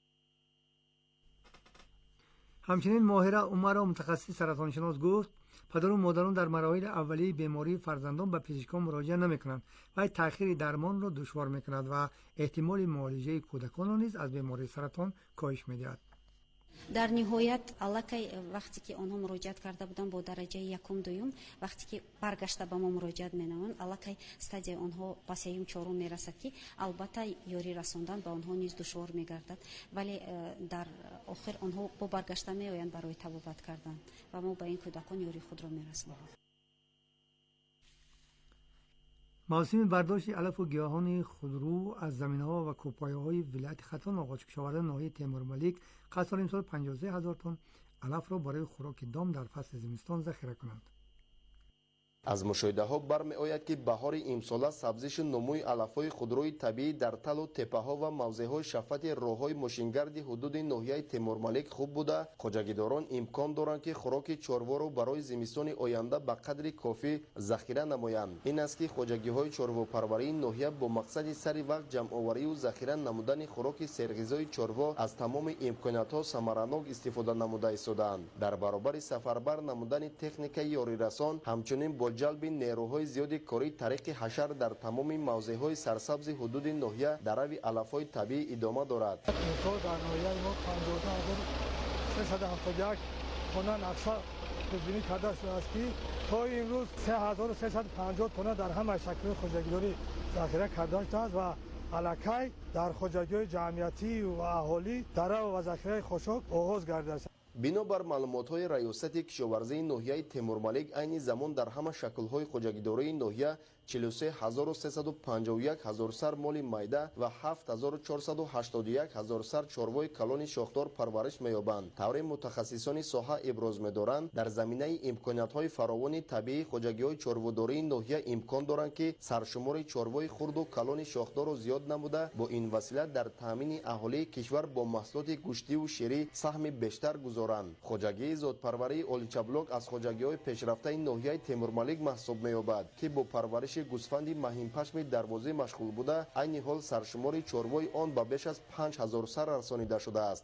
همچنین ماهره عمر متخصص سرطان شناس گفت پدر و مادران در مراحل اولیه بیماری فرزندان به پزشکان مراجعه نمی‌کنند و تأخیر درمان را دشوار می‌کند و احتمال معالجه کودکان نیز از بیماری سرطان کاهش می‌دهد. در نهایت الکی وقتی که آنها مراجعت کرده بودند با درجه یکم دوم، وقتی که برگشته به ما مراجعت می‌نمایند، الکی استادی آنها به سوم چهارم میرسد که البته یاری رساندن به آنها نیز دشوار می‌گردد، ولی در آخر آنها با برگشته می‌آیند برای طبوبت کردن و ما به این کودکان یاری خود را می‌رسانیم. موسم برداشت علف و گیاهان خودرو از زمین‌ها و کوپایه‌های ولایت ختان آغاز شده. ناحیه تیمورملیک قصد دارد امسال پنجاه و سه هزار تن علف را برای خوراک دام در فصل زمستان ذخیره کنند. از مشاهده ها برمی آید که بهار امسال سبزش نموی علفهای خودروی طبیعی در تل و تپه ها و موضع های شفت راه های ماشینگرد حدود ناحیه تیمورملک خوب بوده. خواجگیداران امکان دارند که خوراک چاروا را برای زمستان آینده به قدر کافی ذخیره نمایند. این است که خواجگی های چاروا پروری ناحیه با مقصد سری وقت جمع آوری و ذخیره نمودن خوراک سرغذای چاروا از تمام امکانات ها ثمراناک استفاده نموده ایستادند. در برابر سفربر نمودن تکنیک یاری رسان همچنین با جلب نیروهای زیادی کاری طریق حشر در تمام موضع‌های سرسبز حدود ناحیه در روی علف‌های طبیعی ادامه دارد. در ناحیه ما پنجاه و دو هزار و سیصد و هفتاد و یک تن نقشه پیش‌بینی کرده شده است که تا امروز سه هزار و سیصد و پنجاه تن در همه شکل خواجگیداری ذخیره کرده شده است و الکی در خواجگی‌های جمعیتی و اهالی دره و ذخیره خشک آغاز گردیده است. بنابر معلومات‌های ریاست کشاورزی ناحیه تیمورملک عین زمان در همه شکل‌های خواجگیداری ناحیه چهل و سه هزار و سیصد و پنجاه و یک هزار سر مال میده و هفت هزار و چهارصد و هشتاد و یک هزار سر چاروای کلان شاخدار پرورش می‌یابند. طور متخصصان ساحه ابراز می‌دارند در زمینه امکانات‌های فراوان طبیعی خواجگی‌های چارواداری ناحیه امکان دارند که سرشمار چاروای خرد و کلان شاخدار را زیاد نموده با این وسیله در تامین اهالی کشور با محصولات گوشتی و شیری سهم بیشتر گذارند. خواجگی زادپروری اولیچابلوک از خواجگی‌های پیشرفته ناحیه تیمورملک محسوب می‌یابد که با پرورش گوسفند مهین پشم دروازه مشغول بوده. عین حال سرشمار چاروای آن به بیش از پنج هزار سر رسانیده شده است.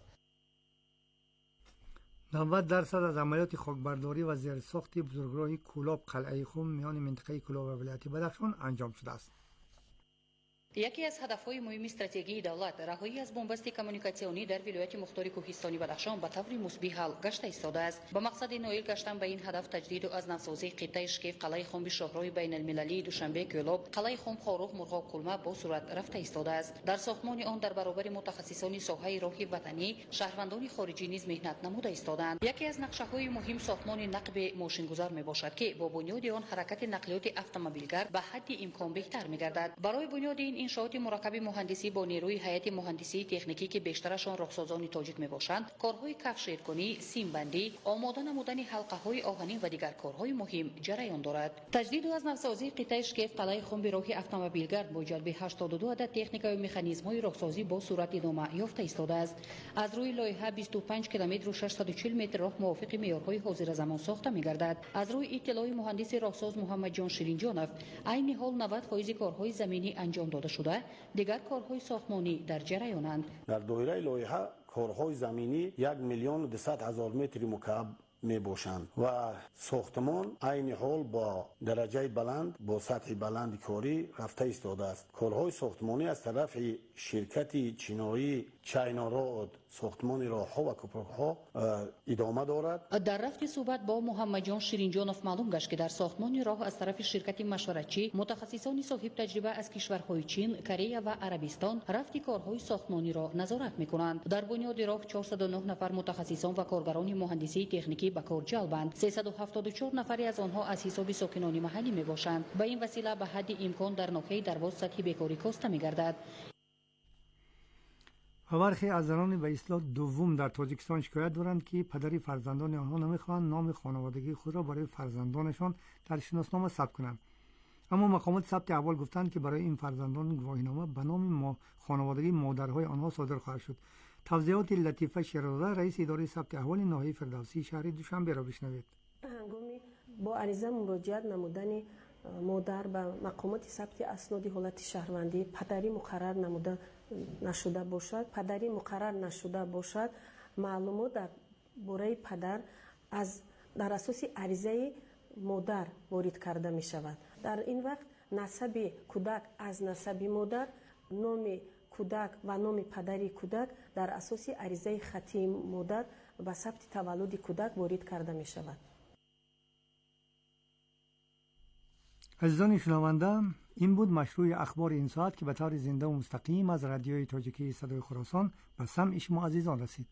نود درصد از عملیات خاکبرداری و زیرساخت بزرگراه کولاب قلعه خم میان منطقه کولاب و ولایت بدخشان انجام شده است. یکی از هدف‌های مهم استراتژی دولت رهایی از بنبست کمونیکاسیونی در ولایت مختار کوهستانی بدخشان به طور مثبت حل گشته ایستاده است. به مقصد نائل گشتن به این هدف تجدید و از نوسازی قطعه شکیف قلعه خم به شاهراه بین المللی دوشنبه کولاب قلعه خم خاروخ مرغاب کلمه با صورت رفته ایستاده است. در ساختمان آن در برابر متخصصان ساحه راه وطنی شهروندان خارجی نیز مهنت نموده ایستادند. یکی از نقشه‌های مهم ساختمان نقب ماشینگذار میباشد که با بنیاد آن حرکت نقلیات اتومبیلگر به حد امکان بهتر میگردد. برای بنیاد این انشاءات مرکب مهندسی با نیروی هیئت مهندسی تکنیکی که بیشترشان راهسازان تاجیک میباشند، کارهای کفشیرکنی، سیم بندی، آماده نمودن حلقه های آهنین و دیگر کارهای مهم جریان دارد. تجدید و از نوسازی قطعه شکیف قلعه خم به راه اتومبیلگرد با جلب هشتاد و دو عدد تکنیک و مکانیزم های راهسازی با صورت ادامه یافته ایستاده است. از روی لایحه بیست و پنج کیلومتر و ششصد و چهل متر راه موافق معیارهای حاضر زمان ساخته میگردد. از روی اطلاع مهندس راهساز محمد جان شیرینجانов عین حال نود درصد کارهای زمینی انجام داده شده، دیگر کارهای ساختمانی در جریانند. در دایره لایحه کارهای زمینی یک میلیون و دویست هزار متر مکعب می باشند و ساختمان عین حال با درجه بلند با سطح بلند کاری رفته ایستاده است. کارهای ساختمانی از طرف شرکت چینایی چایناراد ساختمان راه‌ها و کپرها ادامه دارد. در رفت صحبت با محمد جان شیرینجانov معلوم گشت که در ساختمان راه از طرف شرکت مشورتچی متخصصان صاحب تجربه از کشورهای چین، کره و عربستان رفت کارهای ساختمانی را نظارت می‌کنند. در بنیاد راه چهارصد و نه نفر متخصصان و کارگران مهندسی تکنیکی به کار جلبند. سیصد و هفتاد و چهار نفری از آنها از حساب ساکنان محلی میباشند. به این وسیله به حد امکان در ناحیه درواز سطح بیکاری کاسته میگردد. و برخی از زنان به اصطلاح دوم در تاجیکستان شکایت دارند که پدری فرزندان آنها نمیخواهند نام خانوادگی خود را برای فرزندانشان در شناسنامه ثبت کنند. اما مقامات ثبت احوال گفتند که برای این فرزندان گواهینامه به نام ما خانوادگی مادرهای آنها صادر خواهد شد. توضیحات لطیفه شیرازه رئیس اداره ثبت احوال ناحیه فردوسی شهر دوشنبه را بشنوید. هنگامی با عریضه مراجعت نمودن مادر به مقامات ثبت اسناد حالت شهروندی پدری مقرر نموده نشده باشد پدری مقرر نشده باشد معلومات در باره پدر از در اساس عریضه مادر وارد کرده می شود. در این وقت نسب کودک از نسب مادر، نام کودک و نام پدری کودک در اساس عریضه خطی مادر به ثبت تولد کودک وارد کرده می شود. عزیزان شنونده، این بود مشروع اخبار این ساعت که به طور زنده و مستقیم از رادیوی تاجیکی صدای خراسان به سمع شما عزیزان رسید.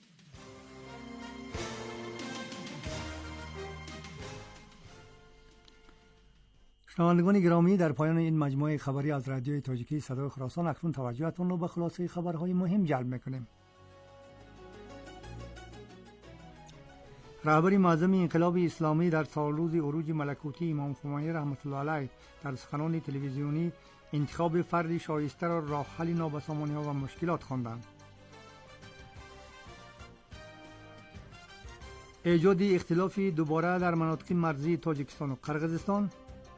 شنوندگان گرامی، در پایان این مجموعه خبری از رادیوی تاجیکی صدای خراسان اکنون توجهتون را به خلاصه خبرهای مهم جلب میکنیم. رهبر معظم انقلاب اسلامی در سالروز عروج ملکوتی امام خمینی رحمت الله علیه در سخنان تلویزیونی انتخاب فردی شایسته را راه حل نابسامانی‌ها و مشکلات خواندند. ایجاد اختلاف دوباره در مناطق مرزی تاجیکستان و قرقیزستان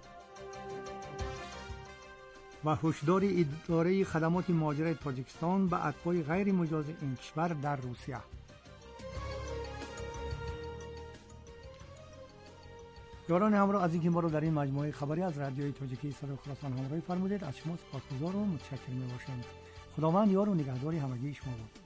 و هشدار اداره خدمات مهاجرت تاجیکستان به اتباع غیر مجاز این کشور در روسیه. یاران همراه از اینکه ما رو در این مجموعه خبری از رادیوی تاجیکی صدای خراسان همراهی فرمودید، از شما سپاسگزار و متشکر می‌باشم. خداوند یار و نگهداری همگی شما باد.